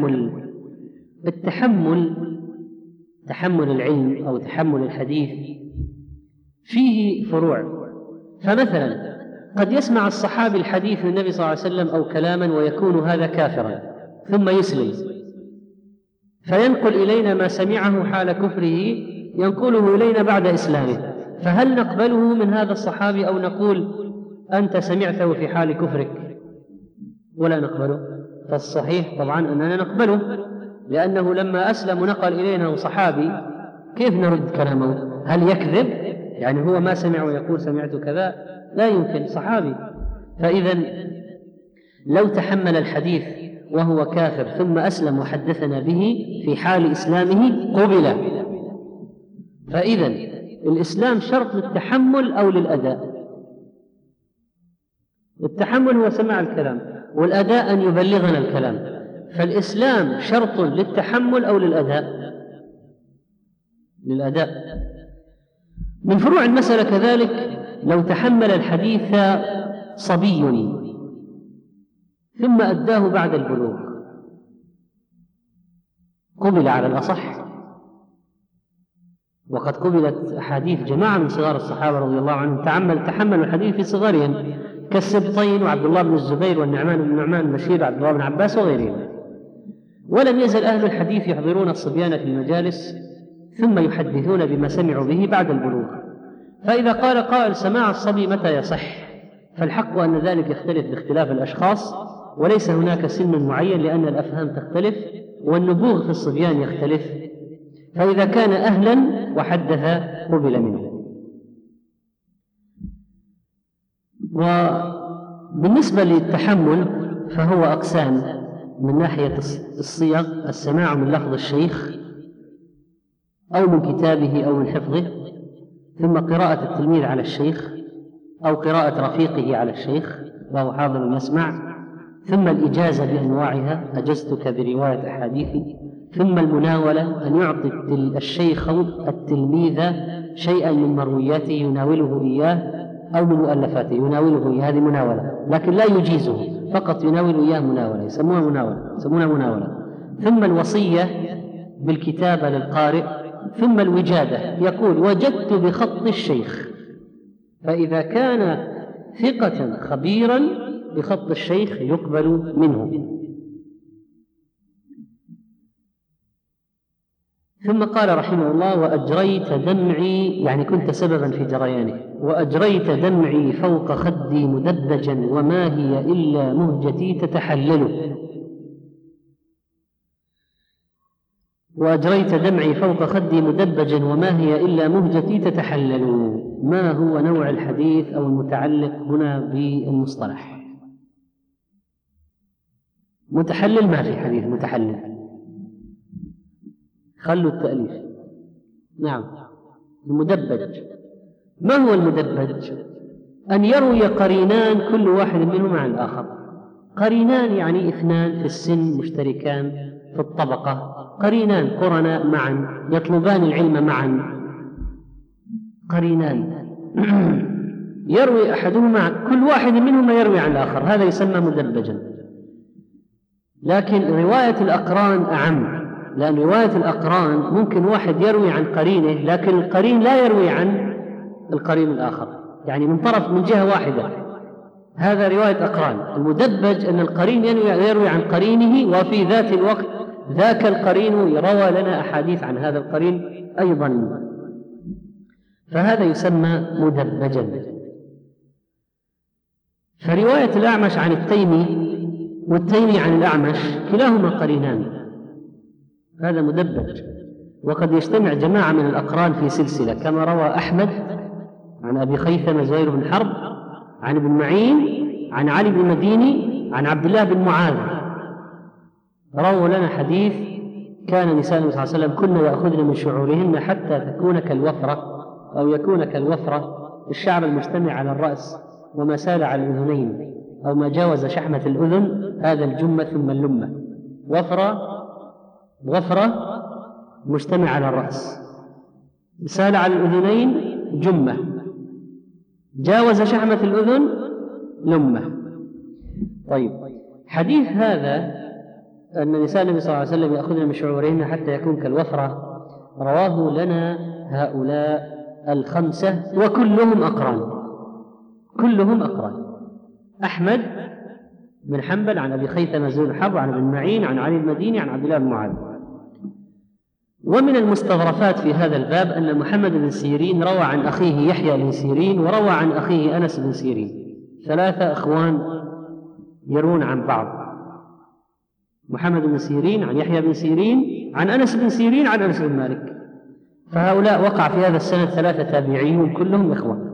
تحمل العلم أو تحمل الحديث فيه فروع. فمثلا قد يسمع الصحابي الحديث من النبي صلى الله عليه وسلم أو كلاما ويكون هذا كافرا، ثم يسلم فينقل إلينا ما سمعه حال كفره، ينقله إلينا بعد إسلامه، فهل نقبله من هذا الصحابي أو نقول أنت سمعته في حال كفرك ولا نقبله؟ فالصحيح طبعا أننا نقبله، لأنه لما أسلم ونقل إلينا صحابي كيف نرد كلامه؟ هل يكذب؟ يعني هو ما سمع ويقول سمعت كذا؟ لا يمكن، صحابي. فإذا لو تحمل الحديث وهو كافر ثم أسلم وحدثنا به في حال إسلامه قبل. فإذا الإسلام شرط للتحمل أو للأداء؟ التحمل هو سماع الكلام، والأداء أن يبلغنا الكلام. فالإسلام شرط للتحمل أو للأداء؟ للأداء. من فروع المسألة كذلك لو تحمل الحديث صبي ثم أداه بعد البلوغ قبل على الأصح، وقد قبلت أحاديث جماعة من صغار الصحابة رضي الله عنهم تحملوا الحديث في صغرهم كالسبطين وعبد الله بن الزبير والنعمان بن نعمان البشير وعبد الله بن عباس وغيرهم. ولم يزل أهل الحديث يحضرون الصبيان في المجالس ثم يحدثون بما سمعوا به بعد البلوغ. فإذا قال قائل سماع الصبي متى يصح؟ فالحق أن ذلك يختلف باختلاف الأشخاص، وليس هناك سن معين، لأن الأفهام تختلف والنبوغ في الصبيان يختلف. فإذا كان أهلا وحدث قبل منه. وبالنسبة للتحمل فهو أقسام. من ناحية الصيغ: السماع من لفظ الشيخ أو من كتابه أو من حفظه، ثم قراءة التلميذ على الشيخ أو قراءة رفيقه على الشيخ وهو حاضر يسمع، ثم الإجازة بأنواعها: أجزتك برواية أحاديثي. ثم المناولة: أن يعطي الشيخ التلميذ شيئا من مروياته يناوله إياه أو من مؤلفاته يناوله إياه، هذه مناولة، لكن لا يجيزه، فقط يناول إياه مناولة، يسمونها مناولة. ثم الوصية بالكتابة للقارئ. ثم الوجادة، يقول: وجدت بخط الشيخ، فإذا كان ثقة خبيرا بخط الشيخ يقبل منه. ثم قال رحمه الله: وأجريت دمعي، يعني كنت سببا في جريانه، وأجريت دمعي فوق خدي مدبجا وما هي إلا مهجتي تتحلل. وأجريت دمعي فوق خدي مدبجا وما هي إلا مهجتي تتحلل. ما هو نوع الحديث أو المتعلق هنا بالمصطلح؟ متحلل ما في حديث متحلل، خلوا التأليف. نعم، المدبج. ما هو المدبج؟ أن يروي قرينان كل واحد منهما عن الآخر. قرينان يعني اثنان في السن مشتركان في الطبقة، قرينان قرناء معا يطلبان العلم معا، قرينان يروي أحدهما، كل واحد منهما يروي عن الآخر، هذا يسمى مدبجا. لكن رواية الأقران أعم، لأن رواية الأقران ممكن واحد يروي عن قرينه لكن القرين لا يروي عن القرين الآخر، يعني من طرف من جهة واحدة، هذا رواية أقران. المدبج أن القرين يروي عن قرينه وفي ذات الوقت ذاك القرين روى لنا أحاديث عن هذا القرين أيضا، فهذا يسمى مدبجا. فرواية الأعمش عن التيمي والتيمي عن الأعمش كلاهما قرينان، هذا مدبج. وقد يجتمع جماعة من الأقران في سلسلة، كما روى أحمد عن أبي خيثمة زهير بن حرب عن ابن معين عن علي بن مديني عن عبد الله بن معاذ، رووا لنا حديث: كان نساء النبي صلى الله عليه وسلم كن يأخذن من شعورهن حتى تكون كالوفرة أو يكون كالوفرة، الشعر المجتمع على الرأس وما سال على الأذنين أو ما جاوز شحمة الأذن، هذا الجمة ثم اللمة. وفرة مجتمع على الرأس، سال على الأذنين جمة، جاوز شحمة الأذن لمة. طيب، حديث هذا أن نساء النبي صلى الله عليه وسلم يأخذن من شعورهن حتى يكون كالوفرة رواه لنا هؤلاء الخمسة وكلهم أقران، كلهم أقران: أحمد بن حنبل عن أبي خيثمة زهير بن حرب عن ابن معين عن علي المديني عن عبد الله بن معاذ. ومن المستظرفات في هذا الباب أن محمد بن سيرين روى عن أخيه يحيى بن سيرين وروى عن أخيه أنس بن سيرين، ثلاثة أخوان يرون عن بعض: محمد بن سيرين عن يحيى بن سيرين عن أنس بن سيرين عن أنس بن مالك، فهؤلاء وقع في هذا السند ثلاثة تابعيون كلهم إخوة.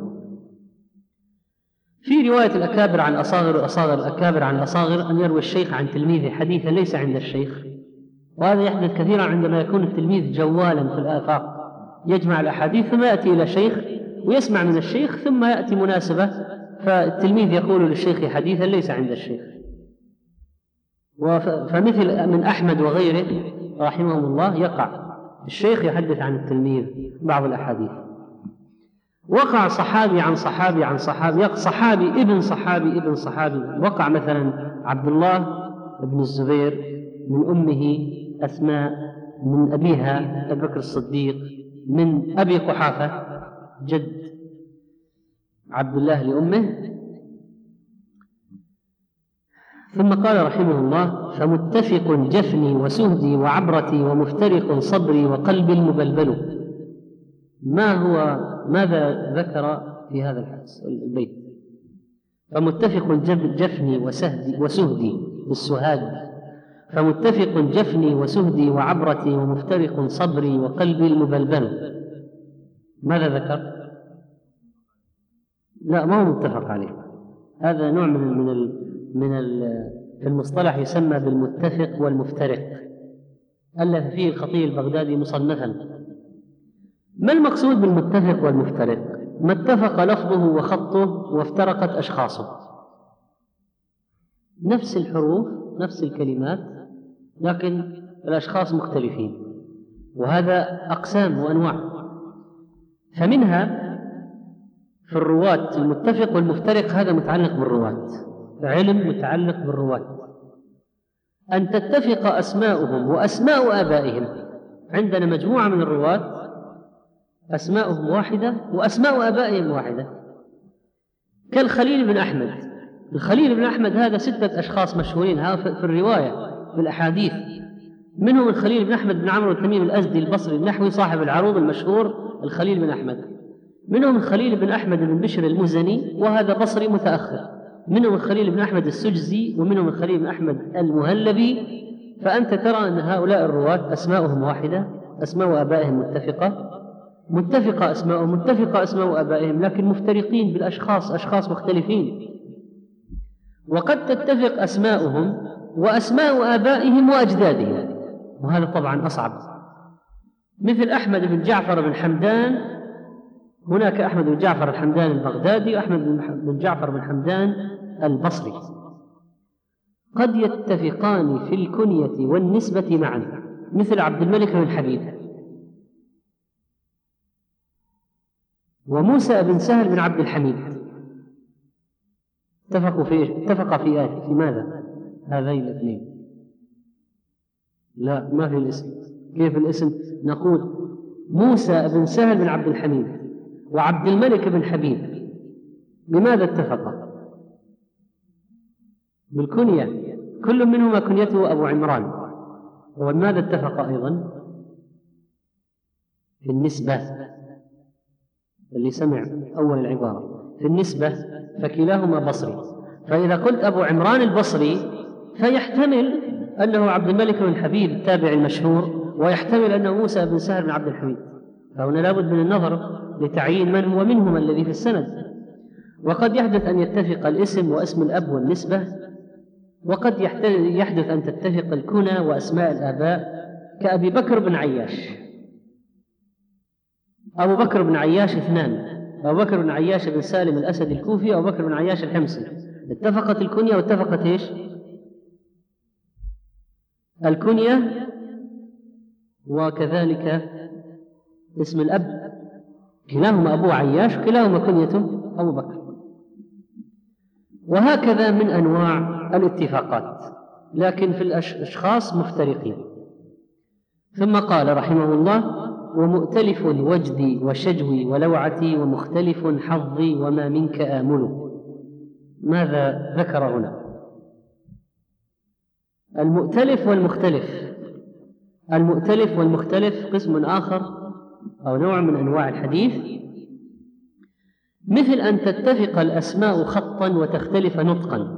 في رواية الأكابر عن الأصاغر والأصاغر الأكابر عن الأصاغر أن يروي الشيخ عن تلميذه حديثا ليس عند الشيخ، وهذا يحدث كثيرا عندما يكون التلميذ جوالا في الآفاق، يجمع الأحاديث ثم يأتي إلى شيخ ويسمع من الشيخ ثم يأتي مناسبة فالتلميذ يقول للشيخ حديثا ليس عند الشيخ. فمثل من أحمد وغيره رحمهم الله يقع الشيخ يحدث عن التلميذ بعض الأحاديث. وقع صحابي عن صحابي عن صحابي، صحابي ابن صحابي ابن صحابي. وقع مثلا عبد الله بن الزبير من أمه أسماء، من أبيها أبي بكر الصديق، من أبي قحافة جد عبد الله لأمه. ثم قال رحمه الله: فمتفق جفني وسهدي وعبرتي ومفترق صبري وقلبي المبلبل. ماذا ذكر في هذا البيت؟ فمتفق جفني وسهدي بالسهاد، فمتفق جفني وسهدي وعبرتي ومفترق صبري وقلبي المبلبل. ماذا ذكر؟ لا، ما هو متفق عليه، هذا نوع من في المصطلح يسمى بالمتفق والمفترق، ألف فيه الخطيب البغدادي مصنفا. ما المقصود بالمتفق والمفترق؟ ما اتفق لفظه وخطه وافترقت أشخاصه، نفس الحروف نفس الكلمات لكن الأشخاص مختلفين، وهذا أقسام وأنواع. فمنها في الرواة المتفق والمفترق، هذا متعلق بالرواة، علم متعلق بالرواة، أن تتفق أسماؤهم وأسماء آبائهم. عندنا مجموعة من الرواة أسماؤهم واحدة وأسماء آبائهم واحدة، كالخليل بن أحمد. الخليل بن أحمد هذا 6 أشخاص مشهورين في الرواية في الأحاديث، منهم الخليل بن أحمد بن عمرو التميمي الأزدي البصري النحوي صاحب العروض المشهور الخليل بن أحمد، منهم الخليل بن أحمد بن بشر المزني وهذا بصري متأخر، منهم الخليل بن أحمد السجزي، ومنهم الخليل بن أحمد المهلبي. فأنت ترى أن هؤلاء الرواة أسماؤهم واحدة، أسماء آبائهم متفقة أسماؤهم، متفقة أسماء آبائهم، لكن مفترقين بالأشخاص، أشخاص مختلفين. وقد تتفق أسماؤهم وأسماء آبائهم وأجدادهم، وهذا طبعا أصعب، مثل أحمد بن جعفر بن حمدان. هناك أحمد بن جعفر الحمدان البغدادي وأحمد بن جعفر بن حمدان البصري، قد يتفقان في الكنية والنسبة معا، مثل عبد الملك بن حبيب وموسى بن سهل بن عبد الحميد. اتفقا في ماذا؟ هذين الاثنين؟ لا، ما في الاسم. كيف الاسم؟ نقول موسى بن سهل بن عبد الحميد وعبد الملك بن حبيب، بماذا اتفقا؟ بالكنية، كل منهما كنيته أبو عمران. وماذا اتفقا أيضا؟ في النسبة، اللي سمع أول العبارة في النسبة، فكلاهما بصري. فإذا قلت أبو عمران البصري فيحتمل أنه عبد الملك بن حبيب التابع المشهور، ويحتمل أنه موسى بن سهل بن عبد الحميد. فهنا لابد من النظر لتعيين من هو منهما الذي في السند. وقد يحدث أن يتفق الاسم واسم الأب والنسبة، وقد يحدث أن تتفق الكنى وأسماء الآباء، كأبي بكر بن عياش. أبو بكر بن عياش 2، أبو بكر بن عياش بن سالم الأسد الكوفي، أبو بكر بن عياش الحمصي. اتفقت الكنية واتفقت إيش؟ الكنية وكذلك اسم الأب، كلاهما أبو عياش، كلاهما كنيته أبو بكر. وهكذا من أنواع الاتفاقات، لكن في الأشخاص مفترقين. ثم قال رحمه الله: ومؤتلف وجدي وشجوي ولوعتي ومختلف حظي وما منك آمل. ماذا ذكر هنا؟ المؤتلف والمختلف. المؤتلف والمختلف قسم آخر أو نوع من أنواع الحديث، مثل أن تتفق الأسماء خطا وتختلف نطقا.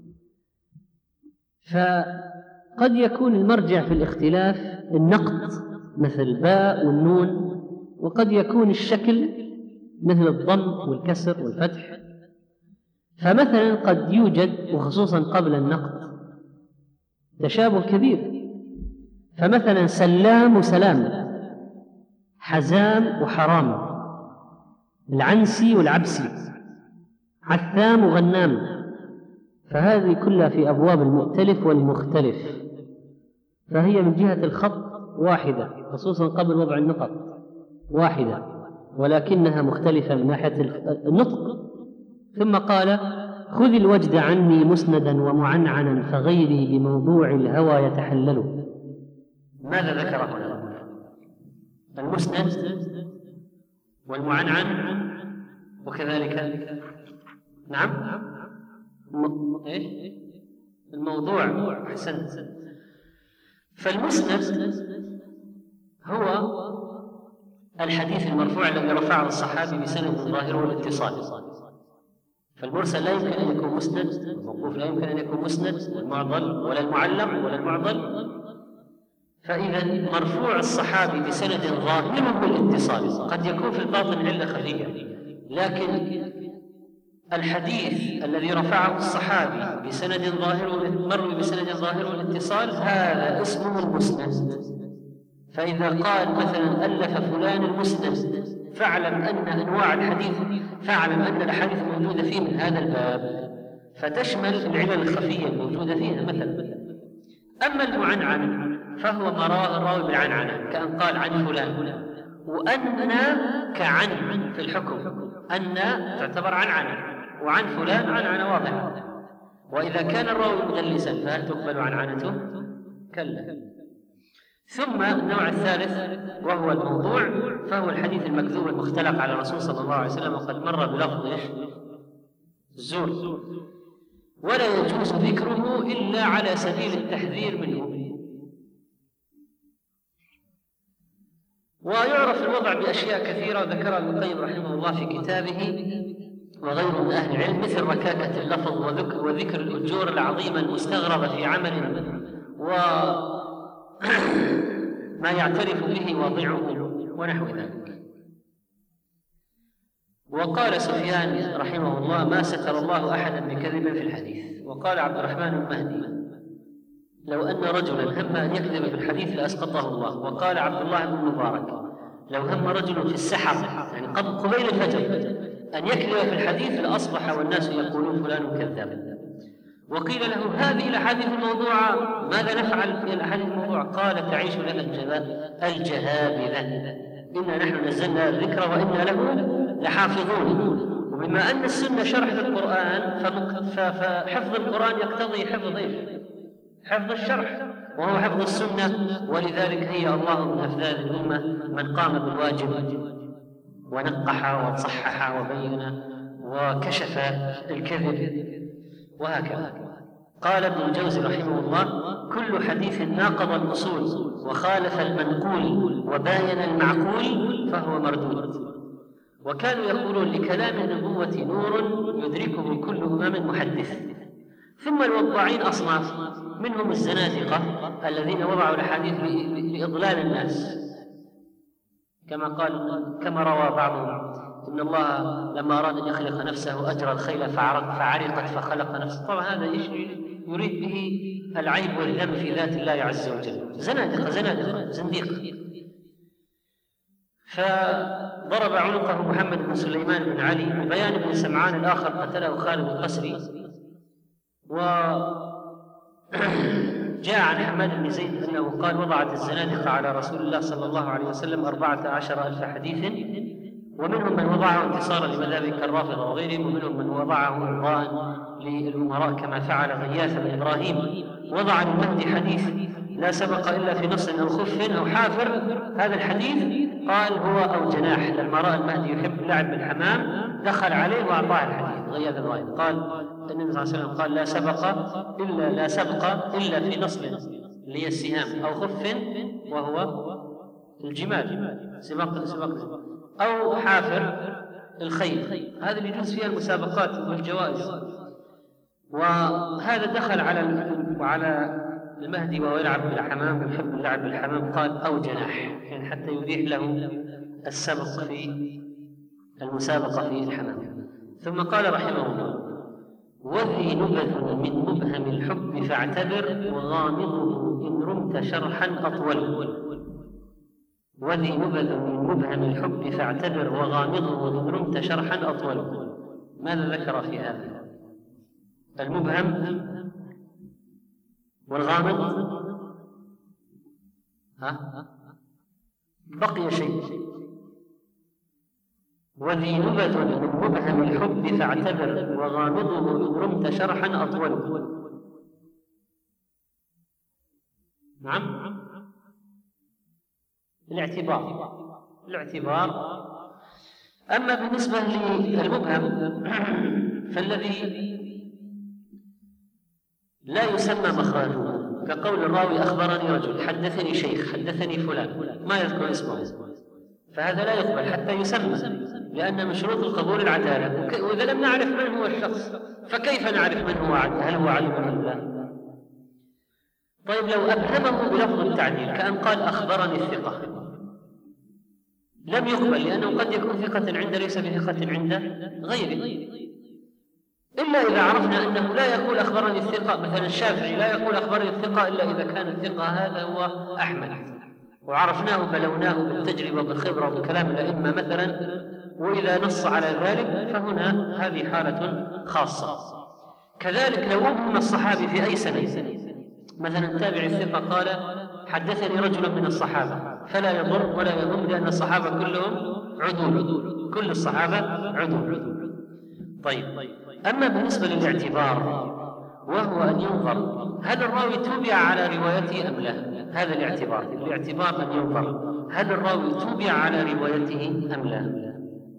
فقد يكون المرجع في الاختلاف النقط مثل الباء والنون، وقد يكون الشكل مثل الضم والكسر والفتح. فمثلا قد يوجد، وخصوصا قبل النقط، تشابه كبير. فمثلا سلام وسلام، حزام وحرام، العنسي والعبسي، عثام وغنام. فهذه كلها في أبواب المؤتلف والمختلف، فهي من جهة الخط واحدة، خصوصا قبل وضع النقط واحدة، ولكنها مختلفة من ناحية النطق. ثم قال: خذ الوجد عني مسندا ومعنعنا فغيري بموضوع الهوى يتحلل. ماذا ذكر هنا؟ المسند والمعنعن، وكذلك نعم ايش الموضوع. احسنت. فالمسند هو الحديث المرفوع الذي رفعه الصحابي بسند ظاهره الاتصال. فالمرسل لا يمكن أن يكون مسند، الموقوف لا يمكن أن يكون مسند، والمعضل ولا المعلق ولا المعضل. فإذا مرفوع الصحابي بسند ظاهره الاتصال، قد يكون في الباطن علة خفية، لكن الحديث الذي رفعه الصحابي بسند ظاهر مروي بسند ظاهر الاتصال هذا اسمه المسند. فإذا قال مثلا ألف فلان المسند فاعلم أن أنواع الحديث فاعلم أن الأحاديث موجودة فيه من هذا الباب، فتشمل العلل الخفية الموجودة فيها مثلا. أما المعنعن فهو ما رواه الراوي بالعنعنة، كأن قال عن فلان، وأن كعن في الحكم، أن تعتبر عنعنة، وعن فلان عنعنة واضحة. وإذا كان الراوي مدلسا فهل تقبل عنعنته؟ كلا. ثم النوع الثالث وهو الموضوع، فهو الحديث المكذوب المختلق على الرسول صلى الله عليه وسلم، وقد مر بلفظ الزور، ولا يجوز ذكره إلا على سبيل التحذير منه. ويعرف الوضع بأشياء كثيرة ذكرها ابن القيم رحمه الله في كتابه وغيره من أهل العلم، مثل ركاكة اللفظ وذكر الأجور العظيمة المستغربة في عمل وما يعترف به واضعه ونحو ذلك. وقال سفيان رحمه الله: ما ستر الله أحدا بكذب في الحديث. وقال عبد الرحمن المهدي: لو أن رجلا هم أن يكذب في الحديث لأسقطه الله. وقال عبد الله بن مبارك: لو هم رجل في السحر يعني قبيل الفجر أن يكذب في الحديث لأصبح والناس يقولون فلان كذاب. وقيل له: هذه الأحاديث الموضوعة ماذا نفعل في الأحاديث الموضوعة؟ قال: تعيش لها الجهابذة، إنا نحن نزلنا الذكر وإنا له لحافظون. وبما أن السنة شرح للقرآن فحفظ القرآن يقتضي حفظ الشرح وهو حفظ السنة، ولذلك هي الله من أفذاذ الأمة من قام بالواجب ونقح وصحح وبين وكشف الكذب وهكذا. قال ابن الجوزي رحمه الله: كل حديث ناقض الأصول وخالف المنقول وباين المعقول فهو مردود. وكانوا يقولون: لكلام النبوة نور يدركه كل إمام محدث. ثم الوضاعين أصناف، منهم الزنادقة الذين وضعوا الأحاديث لإضلال الناس، كما روى بعضهم: إن الله لما أراد أن يخلق نفسه أجرى الخيل فعرقت فخلق نفسه. طبعا هذا يريد به العيب والذم في ذات الله عز وجل. زنديق. فضرب عنقه محمد بن سليمان بن علي، وبيان بن سمعان الآخر قتله خالد القسري. وجاء عن حماد بن زيد أنه قال: وضعت الزنادقة على رسول الله صلى الله عليه وسلم 14,000 حديث، ومنهم من وضعه انتصارا لمذهب كالرافضة وغيرهم، ومنهم من وضعه إرضاء للأمراء كما فعل غياث بن إبراهيم. وضع للمهدي حديث لا سبق إلا في نص أو خف أو حافر. هذا الحديث قال هو أو جناح، لما رأى المهدي يحب اللعب بالحمام دخل عليه وأعطاه الحديث غياث بن إبراهيم. قال النبي صلى الله عليه وسلم قال: لا سبق إلا في نصب اللي هي السهام، أو خف وهو الجمال سباق أو حافر الخيل. هذا اللي يجوز فيها المسابقات والجوائز. وهذا دخل على المهدي وهو يلعب بالحمام، يحب اللعب بالحمام، قال: أو جناح، يعني حتى يبيح له السبق في المسابقة في الحمام. ثم قال رحمه الله: وذي نبذ من مبهم الحب فاعتبر وغامضه إن رمت شرحا أطول. وذي نبذ من مبهم الحب فاعتبر وغامضه إن رمت شرحا أطول. ماذا ذكر في هذا؟ المبهم والغامض بقي شيء. وذي نبذ من مبهم الحب فاعتبر وغامضه إن رمت شرحا أطول. نعم، الاعتبار. أما بالنسبة للمبهم فالذي لا يسمى مخرجه، كقول الراوي: أخبرني رجل، حدثني شيخ، حدثني فلان، ما يذكر اسمه، فهذا لا يقبل حتى يسمى، لأن من شروط القبول العدالة. وإذا لم نعرف من هو الشخص فكيف نعرف من هو هل هو عالم أم لا؟ طيب لو أبهمه بلفظ التعديل كأن قال: أخبرني الثقة، لم يقبل، لأنه قد يكون ثقة عنده ليس بثقة عند غيره. إلا إذا عرفنا أنه لا يقول أخبرني الثقة، مثلا الشافعي لا يقول أخبرني الثقة إلا إذا كان الثقة هذا هو أحمد، وعرفناه بلوناه بالتجربة بالخبرة وبكلام الأئمة مثلا، وإذا نص على ذلك فهنا هذه حالة خاصة. كذلك لو أبهم الصحابي في أي سنة، مثلا تابع الثقة قال حدثني رجل من الصحابة، فلا يضر ولا يضم لأن الصحابة كلهم عدول، كل الصحابة عدول. طيب، أما بالنسبة للاعتبار وهو أن ينظر هل الراوي توبع على روايته أم لا، هذا الاعتبار أن ينظر هل الراوي توبع على روايته أم لا.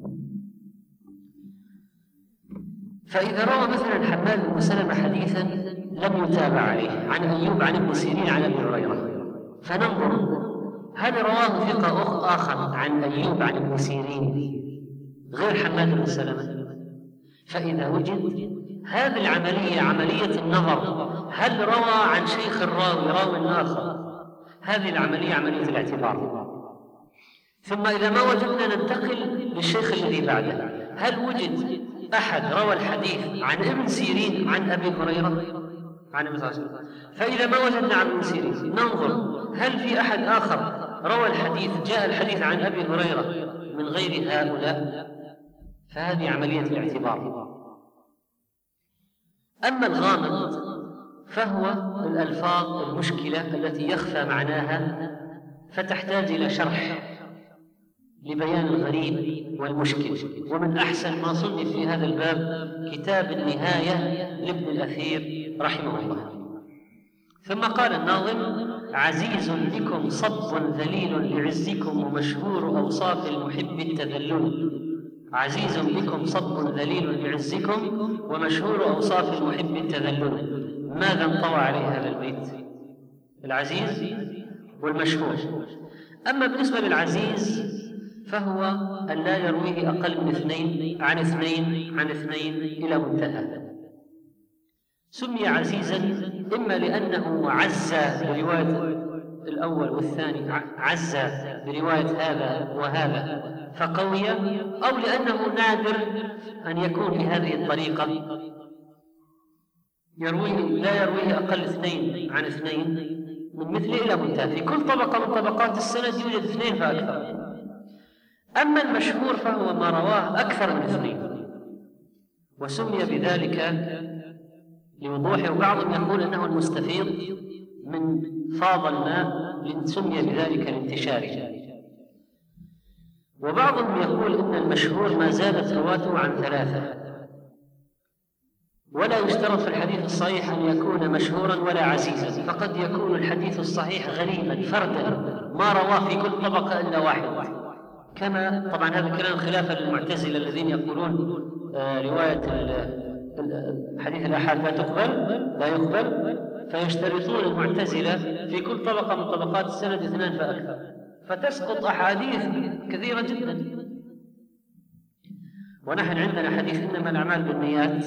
فإذا روى مثلا حماد بن سلمة حديثا لم يتابع عليه عن أيوب عن ابن سيرين عن أبي هريرة، فننظر هل رواه ثقة آخر عن أيوب عن ابن سيرين غير حماد بن سلمة. فإذا وجد هذه العملية عملية النظر هل روى عن شيخ الراوي راو آخر، هذه العملية عملية الاعتبار. ثم إذا ما وجدنا ننتقل للشيخ الذي بعده، هل وجد أحد روى الحديث عن ابن سيرين عن أبي هريرة عن النبي صلى الله عليه وسلم، فإذا ما وجدنا عن ابن سيرين ننظر هل في أحد آخر روى الحديث جاء الحديث عن أبي هريرة من غير هؤلاء، فهذه عملية الاعتبار. أما الغامض فهو الألفاظ المشكلة التي يخفى معناها فتحتاج إلى شرح لبيان الغريب والمشكل. ومن أحسن ما صنف في هذا الباب كتاب النهاية لابن الأثير رحمه الله. ثم قال الناظم: عزيز بكم صب ذليل لعزكم ومشهور أوصاف المحب التذلل. عزيز بكم صب ذليل لعزكم ومشهور أوصاف المحب التذلل. ماذا انطوى عليه هذا البيت؟ العزيز والمشهور. أما بالنسبة للعزيز فهو أن لا يرويه أقل من اثنين عن اثنين إلى منتهى. سمي عزيزا إما لأنه عزى برواية الأول والثاني، عزى برواية هذا وهذا فقوي، أو لأنه نادر أن يكون بهذه الطريقة لا يرويه أقل اثنين عن اثنين من مثله إلى منتهى. في كل طبقة من طبقات السند يوجد اثنين فأكثر. أما المشهور فهو ما رواه أكثر من اثنين، وسمي بذلك لوضوحه. وبعضهم يقول أنه المستفيض من فاض الماء سمي بذلك لانتشاره. وبعضهم يقول إن المشهور ما زادت رواته عن ثلاثة، ولا يشترط في الحديث الصحيح أن يكون مشهورا ولا عزيزا، فقد يكون الحديث الصحيح غريبا فردا ما رواه في كل طبقة إلا واحد. كما طبعا هذا كلام خلافا للمعتزلة الذين يقولون رواية حديث الآحاد لا يقبل، فيشترطون المعتزلة في كل طبقة من طبقات السند اثنان فأكثر، فتسقط أحاديث كثيرة جدا. ونحن عندنا حديث إنما الأعمال بالنيات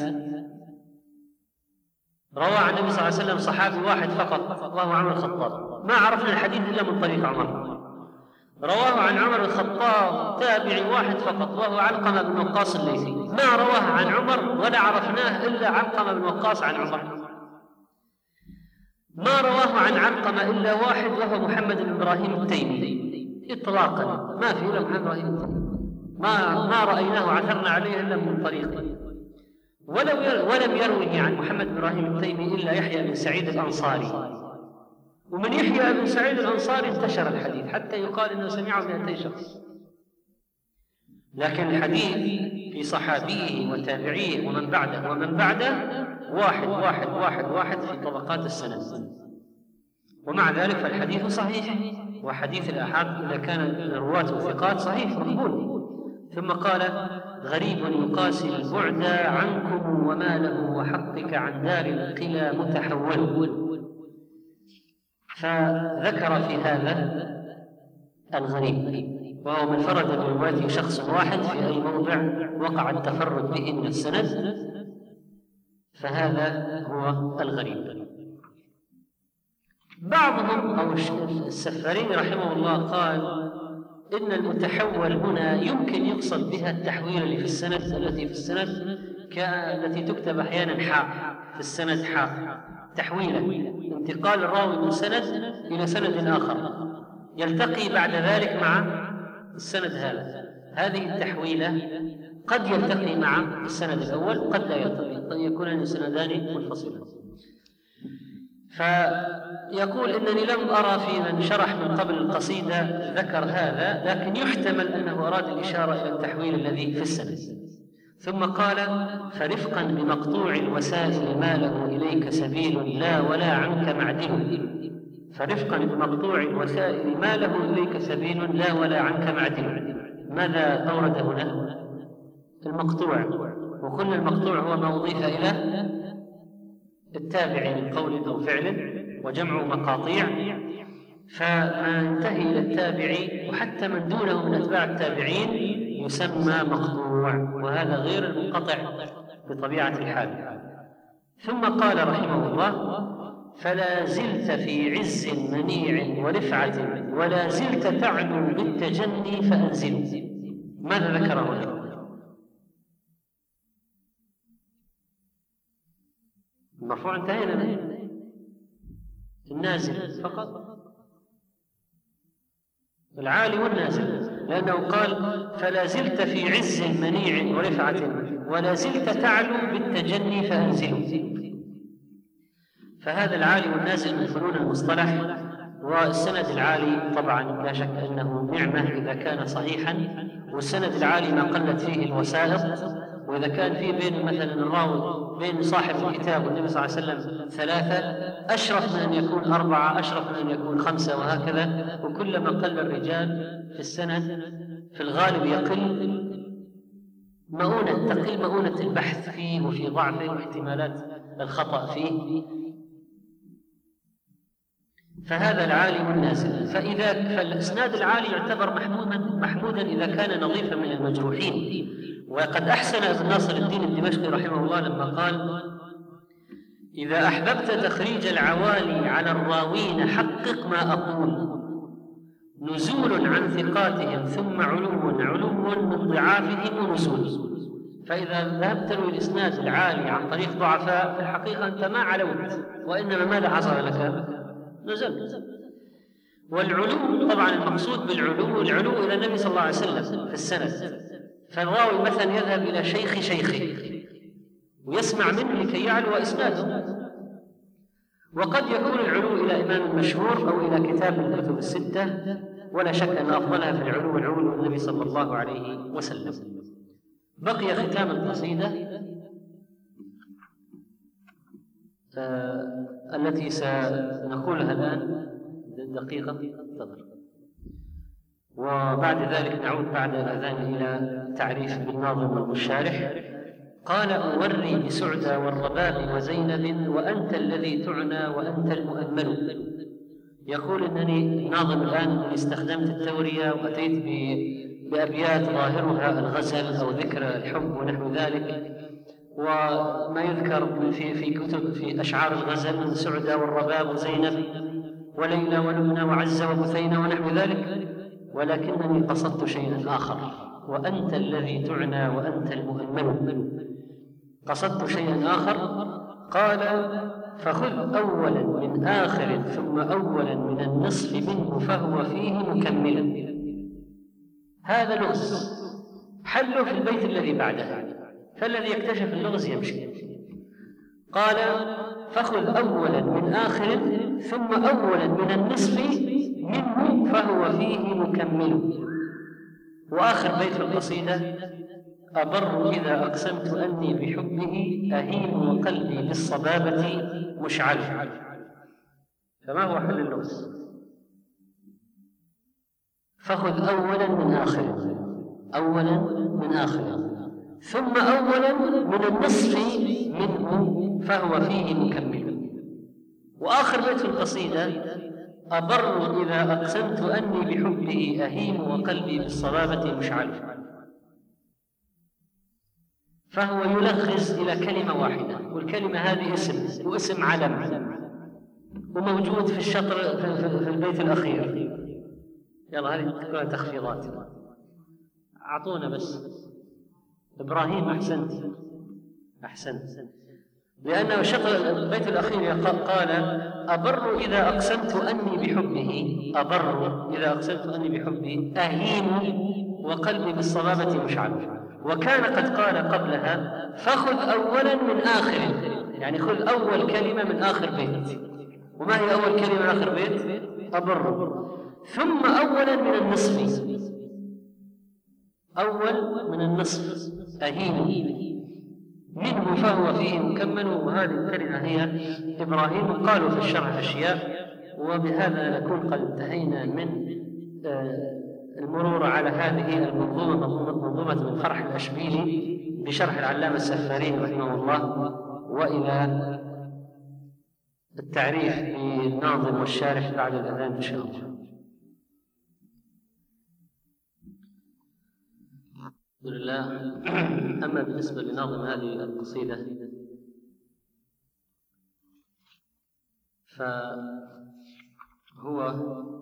روى عن النبي صلى الله عليه وسلم صحابي واحد فقط وهو عمر الخطاب، ما عرفنا الحديث إلا من طريق عمر. رواه عن عمر الخطاب تابعي واحد فقط وهو علقمة بن وقاص الليثي، ما رواه عن عمر ولا عرفناه إلا علقمة بن وقاص عن عمر. ما رواه عن علقمة إلا واحد وهو محمد بن إبراهيم التيمي إطلاقا، ما في إلا محمد إبراهيم التيمي، ما رأيناه عثرنا عليه إلا من طريقه. ولم يروه عن محمد بن إبراهيم التيمي إلا يحيى بن سعيد الأنصاري، ومن يحيى بن سعيد الأنصاري انتشر الحديث حتى يقال إنه سمعه 200 شخص. لكن الحديث في صحابيه وتابعيه ومن بعده واحد واحد واحد واحد في طبقات السند. ومع ذلك فالحديث صحيح، وحديث الآحاد إذا كان الرواة ثقات صحيح مقبول. ثم قال: غريب يقاسي البعد عنكم وما له وحقك عن دار القلى متحول. فذكر في هذا الغريب، وهو من فرد بروايته شخص واحد في أي موضع وقع التفرد به من السند، فهذا هو الغريب. بعضهم أو السفاري رحمه الله قال إن المتحول هنا يمكن يقصد بها التحويل التي في السند التي تكتب أحيانا حاء في السند حاء، تحويلة، انتقال الراوي من سند إلى سند آخر يلتقي بعد ذلك مع السند هذا. هذه التحويلة قد يلتقي مع السند الأول، قد لا يلتقي، قد يكون السندان منفصلان. فيقول إنني لم أرى في من شرح من قبل القصيدة ذكر هذا، لكن يحتمل أنه أراد الإشارة إلى التحويل الذي في السند. ثم قال: فرفقا بمقطوع الوسائل ما له إليك سبيل لا ولا عنك معدل. فرفقا بمقطوع الوسائل ما له إليك سبيل لا ولا عنك معدل. ماذا أورد هنا؟ المقطوع، وكل المقطوع هو ما أضيف إلى التابع من قول أو فعل، وجمع مقاطيع. فما ينتهي إلى التابع وحتى من دونه من أتباع التابعين يسمى مقطوع، وهذا غير المنقطع بطبيعة الحال. ثم قال رحمه الله: فلا زلت في عز منيع ورفعة ولا زلت تعلو بالتجني فأنزل. ماذا ذكر هنا؟ المرفوع انتهينا منه، النازل فقط، العالي والنازل، لأنه قال: فلا زلت في عز منيع ورفعة ولا زلت تعلو بالتجني فأنزل. فهذا العالي والنازل من فنون المصطلح. والسند العالي طبعا لا شك أنه نعمة إذا كان صحيحا، والسند العالي ما قلت فيه الوسائط. وإذا كان فيه بين مثلا الراوي بين صاحب الكتاب والنبي صلى الله عليه وسلم 3، أشرف من أن يكون 4، أشرف من أن يكون 5، وهكذا. وكلما قل الرجال في السند في الغالب يقل تقل مؤونة البحث فيه وفي ضعفه واحتمالات الخطأ فيه. فهذا العالي والنازل. فالإسناد العالي يعتبر محمودا إذا كان نظيفا من المجروحين. وقد أحسن ابن ناصر الدين الدمشقي رحمه الله لما قال: إذا أحببت تخريج العوالي على الراوين حقق ما أقول، نزول عن ثقاتهم ثم علو من ضعافهم ونزول. فإذا ذهبت للإسناد العالي عن طريق ضعفاء، في الحقيقة أنت ما علوت، وإنما ماذا حصل لك؟ نزلت. والعلو طبعا المقصود بالعلو إلى النبي صلى الله عليه وسلم في السند. فالراوي مثلا يذهب إلى شيخه ويسمع منه لكي يعلو إسناده. وقد يكون العلو إلى إمام مشهور أو إلى كتاب من الكتب الستة، ولا شك أن أفضلها في العلو النبي صلى الله عليه وسلم. بقي ختام القصيدة التي سنقولها الآن دقيقة انتظر، وبعد ذلك نعود بعد الأذان إلى تعريف بالناظم والشارح. قال: أوري بسعدى والرباب وزينب وأنت الذي تعنى وأنت المؤمل. يقول إنني ناظم الآن استخدمت التورية وأتيت بأبيات ظاهرها الغزل أو ذكر الحب ونحو ذلك، وما يذكر في كتب في أشعار الغزل من سعدى والرباب وزينب وليلى ولبنى وعز وبثينة ونحو ذلك. ولكنني قصدت شيئا آخر: وأنت الذي تعنى وأنت المؤمل. قصدت شيئا آخر. قال: فخذ أولا من آخر ثم أولا من النصف منه فهو فيه مكملا. هذا لغز حله في البيت الذي بعده، فالذي يكتشف اللغز يمشي. قال: فخذ أولا من آخر ثم أولا من النصف منه فهو فيه مكمل. وآخر بيت القصيدة: أبر إذا أقسمت أني بحبه أهيم وقلبي بالصبابة مشعل. فما هو حل اللغز؟ فخذ أولا من آخر، أولا من آخر ثم أولا من النصف منه فهو فيه مكمل. وآخر بيت القصيدة: أبر إذا أقسمت أني بحبه أهيم وقلبي بالصبابة مشعل. فهو يلخص إلى كلمة واحدة، والكلمة هذه اسم، واسم علم، وموجود في الشطر في البيت الأخير. يلا هذه كلها تخفيضات. أعطونا بس. إبراهيم أحسنت. أحسنت. لأنه البيت الأخير قال: أبر إذا أقسمت أني بحبه، أبر إذا أقسمت أني بحبه، أهيم وقلبي بالصبابة مشعل. وكان قد قال قبلها: فخذ أولا من آخر، يعني خذ أول كلمة من آخر بيت. وما هي أول كلمة من آخر بيت؟ أبر. ثم أولا من النصف، أول من النصف أهيم منه فهو فيه مكمل. وهذه الكلمة هي إبراهيم. قالوا في الشرح أشياء، وبهذا نكون قد انتهينا من المرور على هذه المنظومة، منظومة من فرح الأشبيلي بشرح العلامة السفاريني رحمه الله، وإلى التعريف بالناظم والشارح بعد الأذان إن شاء الله. الحمد لله. أما بالنسبة لناظم هذه القصيدة فهو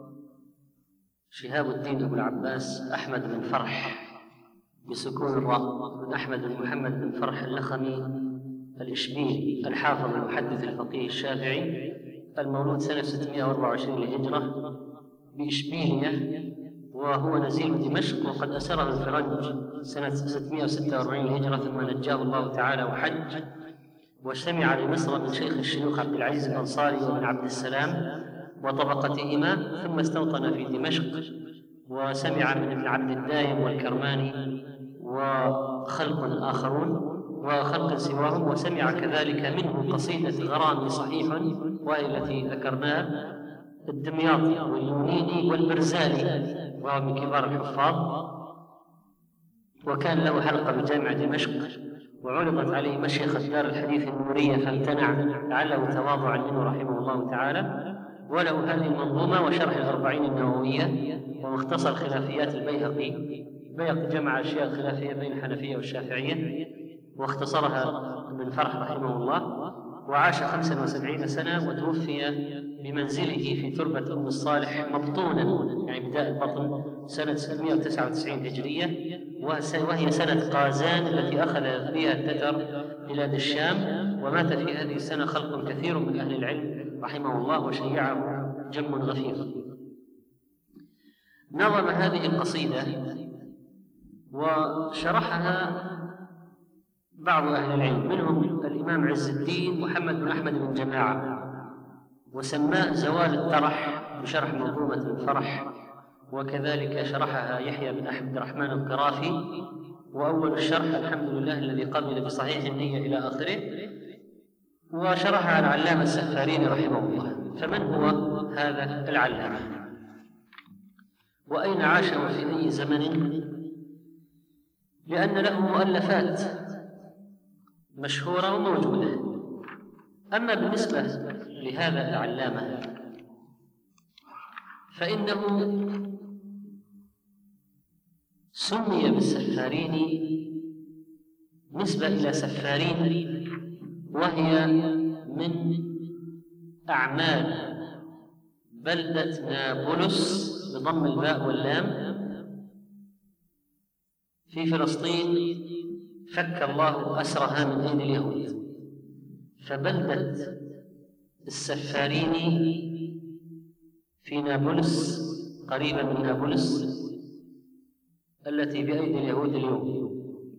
شهاب الدين أبو العباس أحمد بن فرح بسكون الراء، بن أحمد بن محمد بن فرح اللخمي الإشبيلي، الحافظ المحدث الفقيه الشافعي، المولود سنة 624 للهجرة بإشبيلية، وهو نزيل دمشق، وقد أسره الفرنج سنة 646 للهجرة، ثم نجاه الله تعالى وحج، واجتمع بمصر من شيخ الشيوخ عبد العزيز الأنصاري وابن عبد السلام وطبقتهما، ثم استوطن في دمشق، وسمع من ابن عبد الدايم والكرماني وخلق آخرون وخلق سواهم، وسمع كذلك منه قصيدة غرامي صحيح، وهي التي ذكرناها، الدمياطي واليونيني والبرزالي، وهو من كبار الحفاظ، وكان له حلقة بجامع دمشق، وعرضت عليه مشيخة دار الحديث النورية فامتنع لعله تواضعا منه رحمه الله تعالى. وله هذه المنظومة وشرح الأربعين النووية ومختصر خلافيات البيهقي. جمع أشياء خلافية بين الحنفية والشافعية واختصرها ابن فرح رحمه الله، وعاش 75 سنة، وتوفي بمنزله في تربة أم الصالح مبطونا، يعني بداء البطن، سنة 699 هجرية، وهي سنة قازان التي أخذ فيها التتر بلاد الشام. ومات في هذه السنة خلق كثير من أهل العلم رحمه الله، وشيعه جم غفير. نظم هذه القصيدة وشرحها بعض أهل العلم، منهم الإمام عز الدين محمد بن أحمد بن جماعة، وسماه زوال الطرح بشرح منظومة الفرح، وكذلك شرحها يحيى بن عبد الرحمن القرافي. وأول الشرح الحمد لله الذي قبل بصحيح النية إلى آخره، وشرحها العلامة السفاريني رحمه الله. فمن هو هذا العلامة؟ وأين عاش وفي أي زمن؟ لأن له مؤلفات مشهورة وموجودة. أما بالنسبة لهذا العلامة فإنه سمي بالسفاريني نسبة إلى سفارين، وهي من أعمال بلدة نابلس بضم الباء واللام في فلسطين، فك الله أسرها من أيدي اليهود. فبلدة السفاريني في نابلس قريبة من نابلس التي بأيدي اليهود اليوم.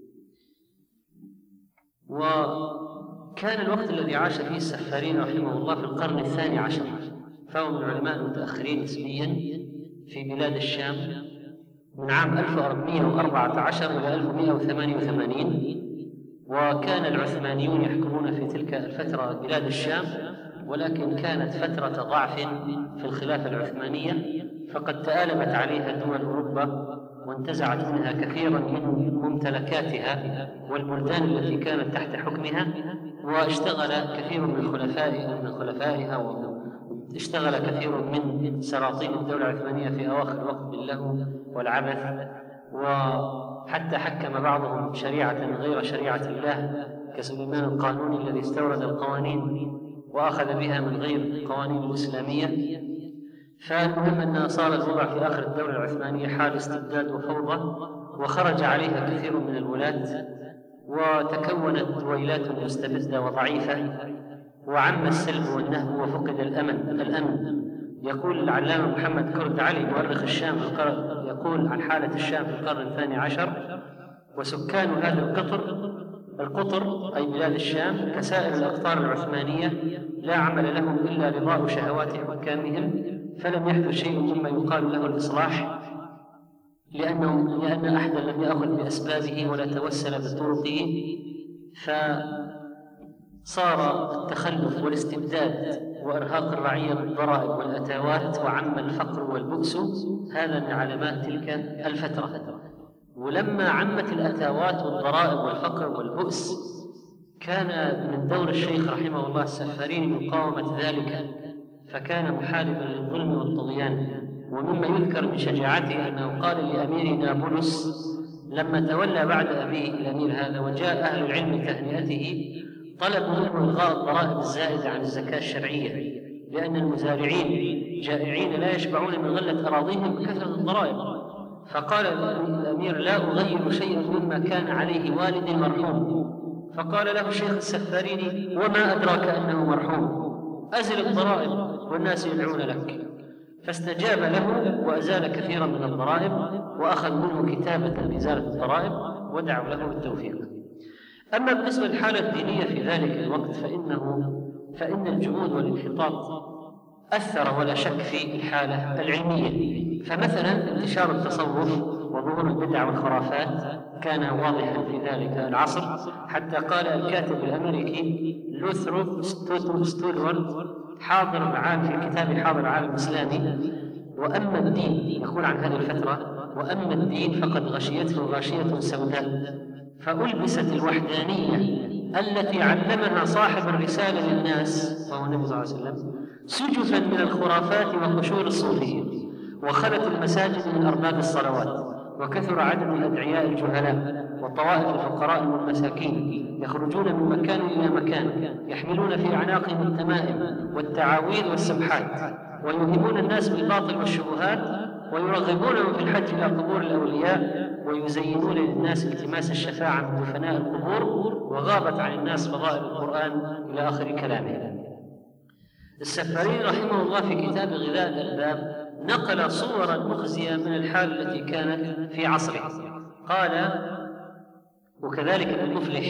وكان الوقت الذي عاش فيه السفاريني رحمه الله في القرن 12، فهو من العلماء المتأخرين نسبيا في بلاد الشام من عام 1414 إلى 1188. وكان العثمانيون يحكمون في تلك الفترة بلاد الشام، ولكن كانت فترة ضعف في الخلافة العثمانية، فقد تآلمت عليها دول أوروبا وانتزعت منها كثيرا من ممتلكاتها والبلدان التي كانت تحت حكمها، واشتغل كثير من خلفائها واشتغل كثير من سلاطين الدولة العثمانية في أواخر الوقت باللهو والعبث، وحتى حكم بعضهم شريعة غير شريعة الله كسليمان القانوني الذي استورد القوانين وأخذ بها من غير القوانين الإسلامية. فالمهم أن صار الوضع في آخر الدولة العثمانية حال استبداد وفوضى، وخرج عليها كثير من الولاة وتكونت دويلات مستبدة وضعيفة، وعم السلب والنهب وفقد الأمن. يقول العلامة محمد كرد علي مؤرخ الشام يقول عن حالة الشام في القرن 12: وسكان هذا القطر أي بلاد الشام كسائر الأقطار العثمانية لا عمل لهم إلا رضاء شهوات حكامهم، فلم يحدث شيء مما يقال له الإصلاح، لأن أحدا لم يأخذ بأسبابه ولا توسل بطرقه، فصار التخلف والاستبداد وإرهاق الرعية بالضرائب والأتاوات وعم الفقر والبؤس. هذا من علامات تلك الفترة. ولما عمت الأتاوات والضرائب والفقر والبؤس، كان من دور الشيخ رحمه الله السفاريني مقاومة ذلك، فكان محاربا للظلم والطغيان. ومما يذكر من شجاعته أنه قال لأمير نابلس لما تولى بعد أبيه الأمير هذا وجاء أهل العلم لتهنئته، طلبوا منه إلغاء الضرائب الزائدة عن الزكاة الشرعية، لأن المزارعين جائعين لا يشبعون من غلة أراضيهم بكثرة الضرائب. فقال الأمير: لا أغير شيئا مما كان عليه والدي المرحوم. فقال له الشيخ السفاريني: وما أدراك أنه مرحوم؟ أزل الضرائب والناس يدعون لك. فاستجاب له وأزال كثيرا من الضرائب، وأخذ منه كتابة بإزالة الضرائب ودعوا له بالتوفيق. أما بالنسبة للحالة الدينية في ذلك الوقت فإن الجمود والانحطاط أثر ولا شك في الحالة العلمية. فمثلا انتشار التصوف وظهور البدع والخرافات كان واضحا في ذلك العصر، حتى قال الكاتب الأمريكي لوثرو ستولورد حاضر العالم في كتاب حاضر العالم الإسلامي: وأما الدين، يقول عن هذه الفترة: وأما الدين فقد غشيته غاشية سوداء، فألبست الوحدانية التي علمها صاحب الرسالة للناس وهو النبي صلى الله عليه وسلم سجفا من الخرافات وقشور الصوفية، وخلت المساجد من أرباب الصلوات، وكثر عدد الأدعياء الجهلاء وطوائف الفقراء والمساكين يخرجون من مكان إلى مكان يحملون في أعناقهم التمائم والتعاويذ والسبحات، ويوهمون الناس بالباطل والشبهات، ويرغبونهم في الحج إلى قبور الأولياء، ويزينون للناس التماس الشفاعة من دفناء القبور، وغابت عن الناس فضائل القرآن إلى آخر كلامه. السفاريني رحمه الله في كتاب غذاء الألباب نقل صورا مخزية من الحال التي كانت في عصره. قال: وكذلك ابن مفلح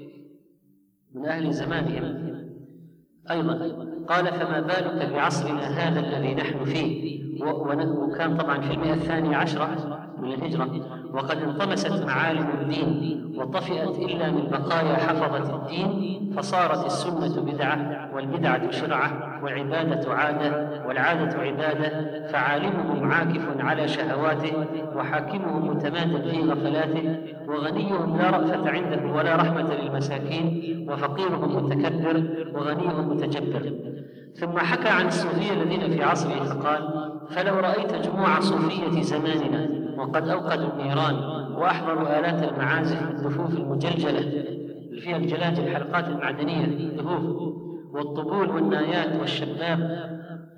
من أهل زمانهم أيضا قال: فما بالك بعصرنا هذا الذي نحن فيه. وكان طبعا في 112 من الهجرة، وقد انطمست معالم الدين وطفئت إلا من بقايا حفظة الدين، فصارت السنة بدعة والبدعة شرعة والعبادة عادة والعادة عبادة، فعالمهم عاكف على شهواته وحاكمهم متمادل في غفلاته، وغنيهم لا رأفة عنده ولا رحمة للمساكين، وفقيرهم متكبر وغنيهم متجبر. ثم حكى عن الصوفية الذين في عصره فقال: فلو رأيت جموع صوفية زماننا وقد أوقدوا النيران وأحضروا آلات المعازف الدفوف المجلجلة اللي فيها الجلاجل الحلقات المعدنية الدفوف والطبول والنايات والشباب،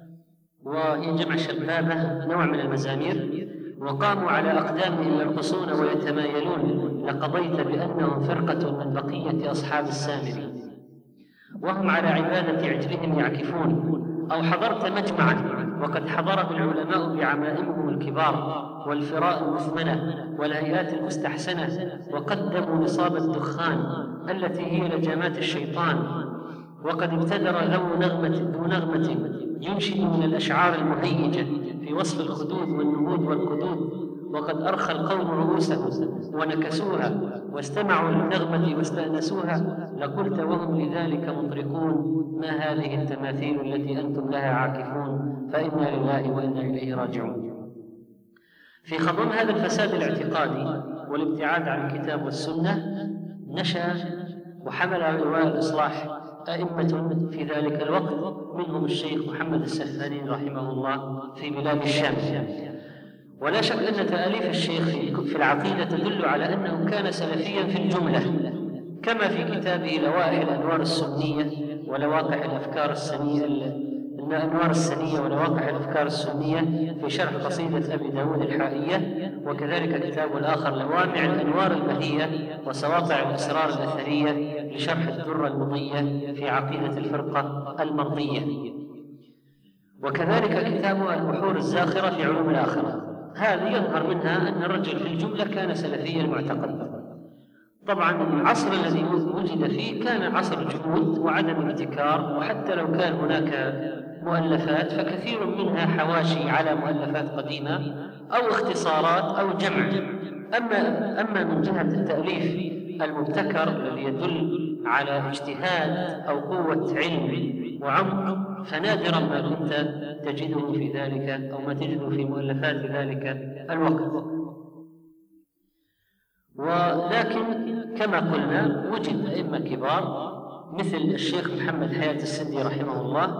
وهي جمع شبابة نوع من المزامير، وقاموا على أقدامهم يرقصون ويتمايلون، لقضيت بأنهم فرقة من بقية أصحاب السامري، وهم على عبادة عجلهم يعكفون. أو حضرت مجمعا وقد حضره العلماء بعمائمهم الكبار والفراء المثمنة والهيئات المستحسنة، وقدموا نصاب الدخان التي هي لجامات الشيطان، وقد ابتدر ذو نغمة ينشد من الأشعار المهيجة في وصف الخدود والنهود والقدود، وقد أرخى القوم رؤوسهم ونكسوها واستمعوا للنغمة واستأنسوها، لقلت وهم لذلك مطرقون: ما هذه التماثيل التي أنتم لها عاكفون؟ فإنا لله وإنا إليه راجعون. في خضم هذا الفساد الاعتقادي والابتعاد عن الكتاب والسنة نشأ وحمل على لواء الإصلاح أئمة في ذلك الوقت، منهم الشيخ محمد السفاريني رحمه الله في بلاد الشام. ولا شك أن تأليف الشيخ في العقيدة تدل على أنه كان سلفيا في الجملة، كما في كتابه لوائح الأنوار السنية ولواقح الأفكار الأنوار السنية ولواقع الأفكار السنية في شرح قصيدة أبي داود الحائية، وكذلك كتاب الآخر لوامع الأنوار البهية وسواطع الأسرار الأثرية لشرح الدرة المضية في عقيدة الفرقة المرضية، وكذلك كتاب البحور الزاخرة في علوم الآخرة. هذه يظهر منها أن الرجل في الجملة كان سلفيا معتقد. طبعا العصر الذي وجد فيه كان عصر جهود وعدم ابتكار، وحتى لو كان هناك مؤلفات فكثير منها حواشي على مؤلفات قديمة أو اختصارات أو جمع. أما من جهة التأليف المبتكر الذي يدل على اجتهاد أو قوة علم وعمق فنادرا ما كنت تجده في ذلك أو ما تجده في مؤلفات ذلك الوقت. ولكن كما قلنا وجد أئمة كبار مثل الشيخ محمد حياة السندي رحمه الله،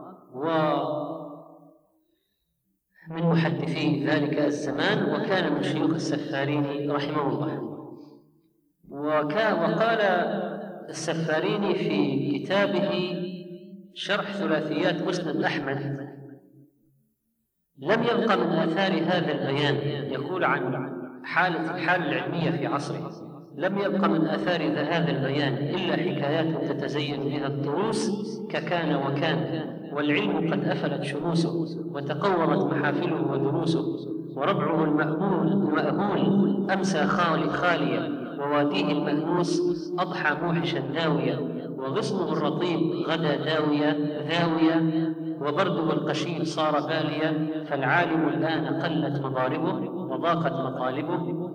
ومن محدثي ذلك الزمان، وكان من شيوخ السفاريني رحمه الله. وقال السفاريني في كتابه شرح ثلاثيات مسند أحمد: لم يبق من آثار هذا البيان، يقول عن الحالة العلمية في عصره، لم يبق من آثار هذا البيان إلا حكايات تتزين بها الطروس ككان وكان، والعلم قد أفلت شموسه وتقومت محافله ودروسه، وربعه المأهول أمسى خاليا، وواديه المأنوس أضحى موحشا داويا، وغصنه الرطيب غدا ذاوية، وبرده القشيل صار باليا، فالعالم الآن قلت مضاربه وضاقت مطالبه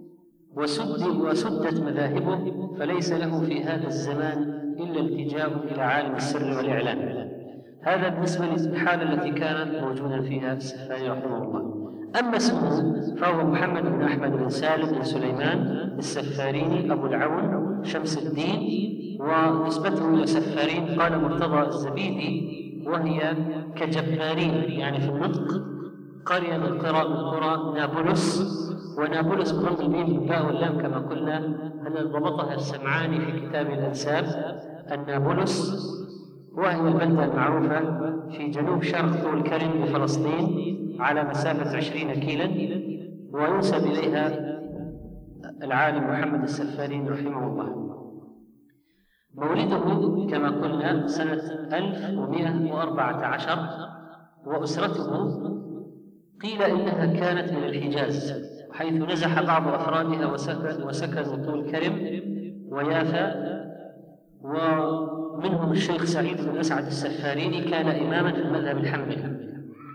وسدت مذاهبه، فليس له في هذا الزمان إلا التجاء إلى عالم السر والإعلان. هذا بالنسبة للحالة التي كانت موجودا فيها السفاري رحمه الله. أما اسمه فهو محمد بن أحمد بن سالم بن سليمان السفاريني أبو العون شمس الدين، ونسبته إلى سفارين قال مرتضى الزبيدي، وهي كجبارين يعني في النطق، قرية من قرى نابلس، ونابلس بضم الميم بالباء واللام كما قلنا، هذا ضبطها السمعاني في كتاب الأنساب. النابلس وهي البلدة المعروفة في جنوب شرق طول كرم بفلسطين على مسافة 20 كيلا، وينسب إليها العالم محمد السفارين رحمه الله. مولده كما قلنا سنة 1114، وأسرته قيل إنها كانت من الحجاز، حيث نزح بعض أفرادها وسكنوا طول كرم ويافا، ومنهم الشيخ سعيد بن أسعد السفاريني كان إماما في المذهب الحنبلي.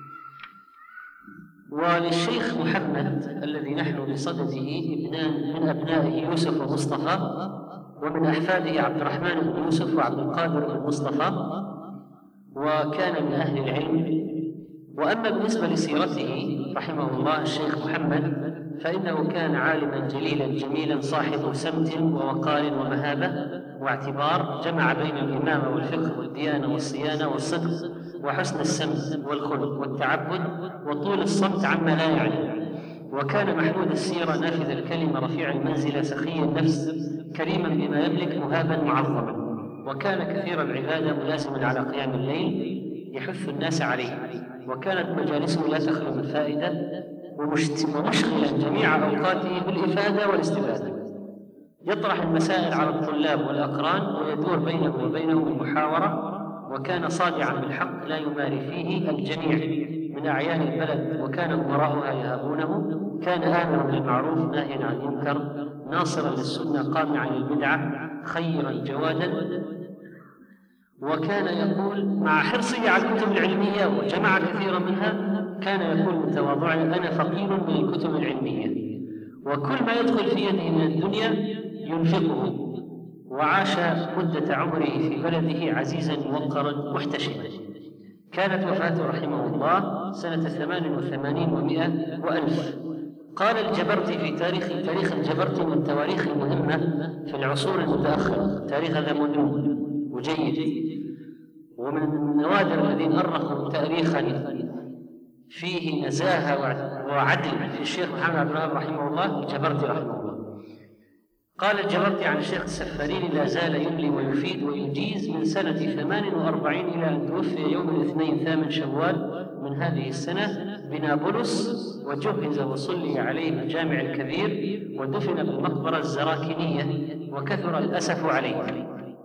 وللشيخ محمد الذي نحن بصدده من أبنائه يوسف ومصطفى، ومن أحفاده عبد الرحمن بن يوسف وعبد القادر بن مصطفى، وكان من أهل العلم. وأما بالنسبة لسيرته رحمه الله الشيخ محمد فإنه كان عالما جليلا جميلا صاحب سمت ووقار ومهابة واعتبار، جمع بين الإمامة والفقه والديانة والصيانة والصدق وحسن السمت والخلق والتعبد وطول الصمت عما لا يعني، وكان محمود السيرة نافذ الكلمة رفيع المنزلة سخي النفس كريما بما يملك مهابا معظما، وكان كثير العبادة ملازما على قيام الليل يحث الناس عليه، وكانت مجالسه لا تخلو من فائدة ومشغلا جميع أوقاته بالإفادة والاستفادة، يطرح المسائل على الطلاب والأقران ويدور بينه وبينهم المحاورة، وكان صادعا بالحق لا يماري فيه الجميع من أعيان البلد، وكان أمراؤها يهابونه، كان آمرا بالمعروف ناهيا عن المنكر، ناصرا للسنة قامعا للبدعة، خيرا جوادا. وكان يقول مع حرصه على الكتب العلمية وجمع كثيرا منها، كان يقول متواضعا: أنا فقير من الكتب العلمية، وكل ما يدخل في يده من الدنيا ينفقه. وعاش مدة عمره في بلده عزيزا موقرا محتشما. كانت وفاته رحمه الله سنة 88 و100 وألف. قال الجبرتي في تاريخ الجبرتي من التواريخ المهمة في العصور المتأخرة، تاريخ هذا مهم وجيد، ومن النوادر الذين أرخوا تاريخا فيه نزاهة وعدل في الشيخ محمد عبد الوهاب رحمه الله الجبرتي رحمه الله. قال: الجوابت عن الشيخ السفاريني لا زال يملي ويفيد ويجيز من سنة 48 إلى أن توفي يوم الاثنين 8 شوال من هذه السنة بنابلس، وجهز وصلي عليه بالجامع الكبير، ودفن بالمقبرة الزراكنية، وكثر الأسف عليه.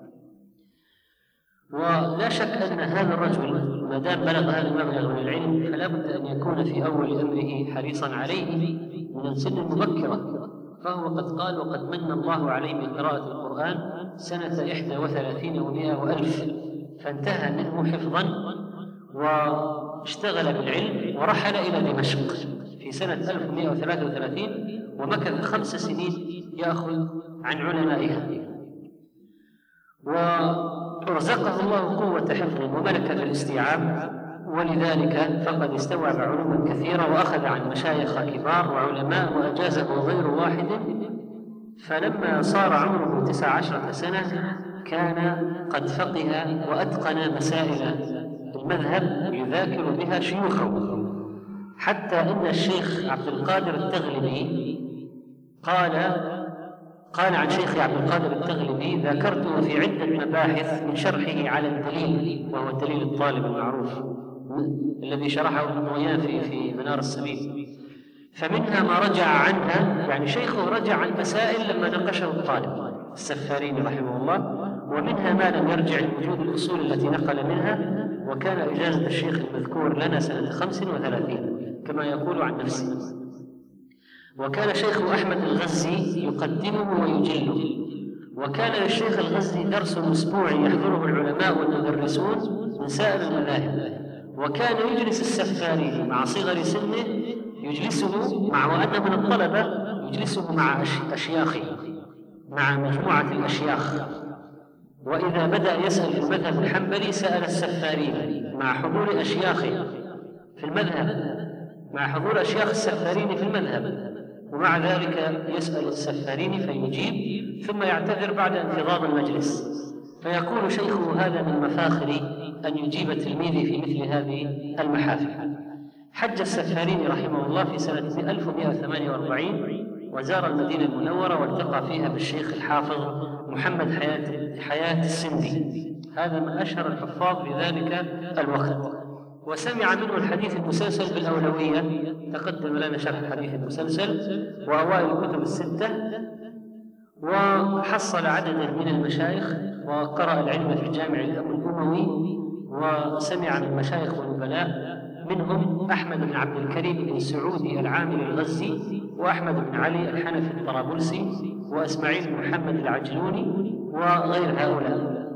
ولا شك أن هذا الرجل ما دام بلغ هذا المبلغ من العلم فلا بد أن يكون في أول أمره حريصا عليه من السن المبكرة، فهو قد قال: وقد من الله عليه بقراءة القرآن سنة 31 و100 وألف، فانتهى منه حفظا واشتغل بالعلم ورحل إلى دمشق في سنة 1133، ومكث 5 سنين يأخذ عن علمائها، ورزقه الله قوة حفظ وملكة في الاستيعاب، ولذلك فقد استوعب علوما كثيرة وأخذ عن مشايخ كبار وعلماء وأجازه غير واحد. فلما صار عمره 19 سنة كان قد فقه وأتقن مسائل المذهب يذاكر بها شيوخه، حتى إن الشيخ عبد القادر التغلبي قال عن شيخ عبد القادر التغلبي: ذاكرته في عدة مباحث من شرحه على الدليل، وهو الدليل الطالب المعروف الذي شرحه ابن ضيان في منار السبيل، فمنها ما رجع عنها، يعني شيخه رجع عن مسائل لما ناقشه الطالب السفاريني رحمه الله، ومنها ما لم يرجع لوجود الأصول التي نقل منها. وكان إجازة الشيخ المذكور لنا سنة 35 كما يقول عن نفسه. وكان شيخ أحمد الغزي يقدمه ويجله، وكان للشيخ الغزي درس أسبوعي يحضره العلماء والمدرسون من سائر المذاهب، وكان يجلس السفاريني مع صغر سنه، يجلسه مع وأن من الطلبة يجلسه مع أشياخه، مع مجموعة الأشياخ، وإذا بدأ يسأل في المذهب الحنبلي سأل السفاريني مع حضور أشياخه في المذهب، مع حضور أشياخ السفاريني في المذهب، ومع ذلك يسأل السفاريني فيجيب، ثم يعتذر بعد انفضاض المجلس، فيقول شيخه: هذا من مفاخري أن يجيب تلميذي في مثل هذه المحافل. حج السفاريني رحمه الله في سنة 1148 وزار المدينة المنورة، والتقى فيها بالشيخ الحافظ محمد حياة السندي، هذا من أشهر الحفاظ في ذلك الوقت، وسمع منه الحديث المسلسل بالأولوية، تقدم لنا شرح الحديث المسلسل وأوائل الكتب الستة، وحصل عددا من المشايخ، وقرأ العلم في الجامع الأموي، وسمع من مشايخ ونبلاء منهم أحمد بن عبد الكريم بن سعودي العامل الغزي، وأحمد بن علي الحنفي الطرابلسي، وإسماعيل بن محمد العجلوني، وغير هؤلاء.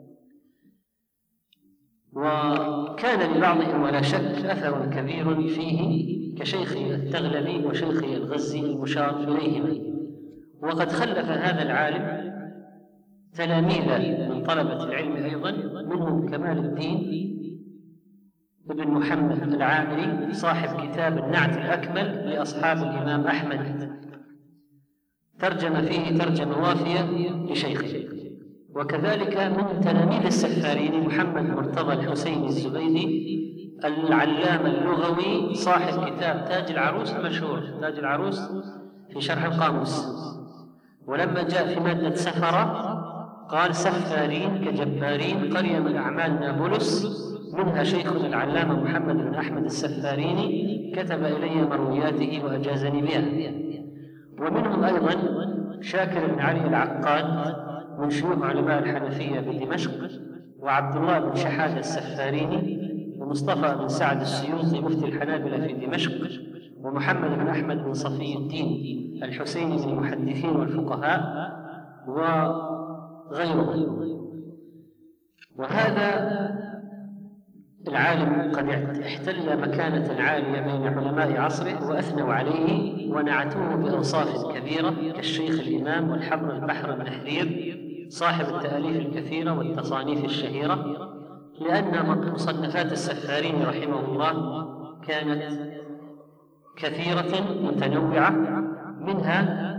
وكان لبعضهم ولا شك أثر كبير فيه كشيخ التغلبي وشيخ الغزي المشار إليهما. وقد خلف هذا العالم تلاميذ من طلبة العلم أيضا، منهم كمال الدين ابن محمد العامري صاحب كتاب النعت الأكمل لأصحاب الإمام أحمد، ترجم فيه ترجمة وافية لشيخه. وكذلك من تلاميذ السفاريني محمد مرتضى الحسيني الزبيدي العلامة اللغوي صاحب كتاب تاج العروس المشهور، تاج العروس في شرح القاموس. ولما جاء في مادة سفرة قال: سفارين كجبارين قرية من أعمال نابلس، منها شيخنا العلامة محمد بن أحمد السفاريني كتب إلي مروياته وأجازني بها. ومنهم أيضا شاكر بن علي العقاد من شيوخ علماء الحنفية بدمشق، وعبد الله بن شحادة السفاريني، ومصطفى بن سعد السيوطي مفتي الحنابلة في دمشق، ومحمد بن أحمد بن صفي الدين الحسيني من المحدثين والفقهاء، وغيره. وهذا العالم قد احتل مكانة عالية بين علماء عصره وأثنوا عليه ونعتوه بأوصاف كبيرة، كالشيخ الإمام والحبر البحر بن حرير صاحب التأليف الكثيرة والتصانيف الشهيرة، لأن مصنفات السفاريني رحمه الله كانت كثيرة متنوعة، منها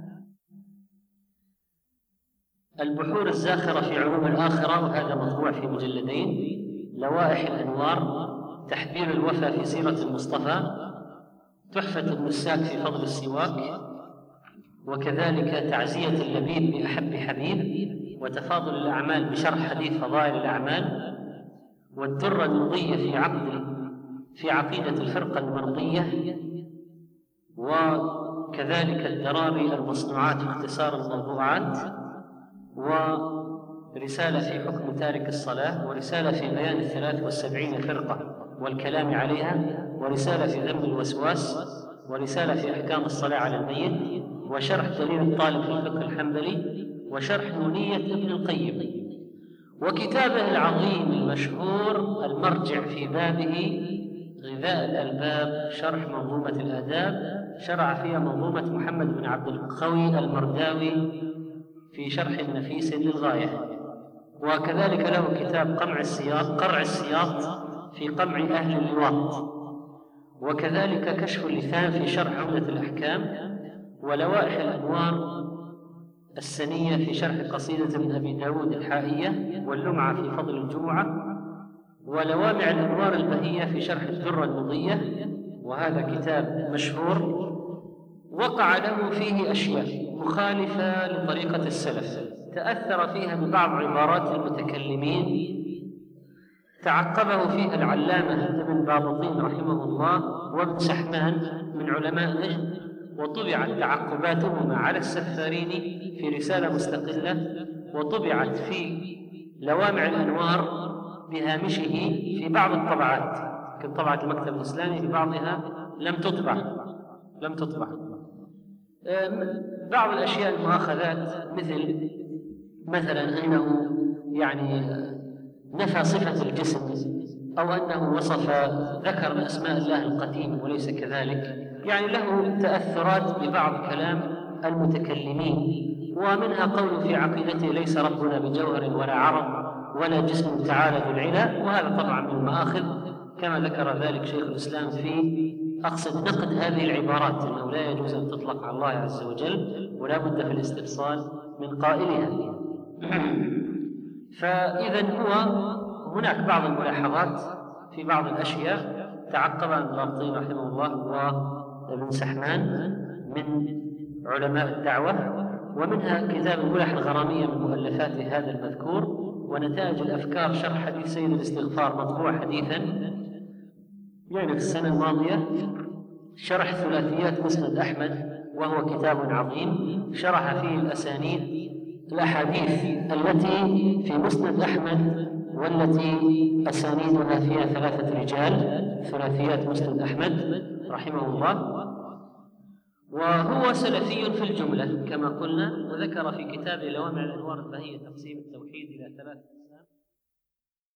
البحور الزاخرة في علوم الآخرة، وهذا مطبوع في مجلدين، لوائح الأنوار، تحبير الوفا في سيرة المصطفى، تحفة النساك في فضل السواك، وكذلك تعزية اللبيب بأحب حبيب، وتفاضل الأعمال بشرح حديث فضائل الأعمال، والدرة المضية في عقيدة الفرقة المرضية، وكذلك الدراري المصنوعات في اختصار الموضوعات، ورسالة في حكم تارك الصلاة، ورسالة في بيان 73 فرقة والكلام عليها، ورسالة في ذم الوسواس، ورسالة في أحكام الصلاة على الميت، وشرح دليل الطالب في الفقه الحنبلي، وشرح نونية ابن القيم، وكتابه العظيم المشهور المرجع في بابه غذاء الألباب شرح منظومة الآداب، شرع فيها منظومة محمد بن عبد القوي المرداوي في شرح نفيس للغاية. وكذلك له كتاب قرع السياط في قمع أهل اللواط، وكذلك كشف اللسان في شرح عمدة الأحكام، ولوائح الأنوار السنية في شرح قصيدة ابن أبي داود الحائية، واللمعة في فضل الجمعة، ولوامع الأنوار البهية في شرح الدرة المضية، وهذا كتاب مشهور وقع له فيه أشياء مخالفة لطريقة السلف، تأثر فيها ببعض عبارات المتكلمين تعقبه فيها العلامة ابن بابطين رحمه الله وابن سحمان من علماء نجد، وطبعت تعقباتهما على السفاريني في رسالة مستقلة، وطبعت في لوامع الأنوار بهامشه في بعض الطبعات، كطبعة المكتب الإسلامي في بعضها لم تطبع. بعض الأشياء المؤاخذات مثلا أنه نفى صفة الجسم، أو أنه ذكر من أسماء الله القديم وليس كذلك، له تأثرات ببعض كلام المتكلمين، ومنها قول في عقيدته ليس ربنا بجوهر ولا عرض ولا جسم تعالى بالعلا، وهذا طبعا من المآخذ كما ذكر ذلك شيخ الإسلام في أقصد نقد هذه العبارات، أنه لا يجوز أن تطلق على الله عز وجل ولا بد في الاستفصال من قائلها. فإذا هناك بعض الملاحظات في بعض الأشياء تعقبها ابن بابطين رحمه الله وابن سحمان من علماء الدعوة، ومنها كتاب الملح الغرامية من مؤلفات هذا المذكور، ونتائج الأفكار شرح حديث سيد الاستغفار مطبوع حديثا في السنة الماضية، شرح ثلاثيات مسند أحمد وهو كتاب عظيم، شرح فيه الأحاديث التي في مسند أحمد والتي أسانيدها فيها 3 رجال، ثلاثيات مسند أحمد رحمه الله، وهو سلفي في الجملة كما قلنا، وذكر في كتابه لوامع الأنوار البهية تقسيم التوحيد إلى 3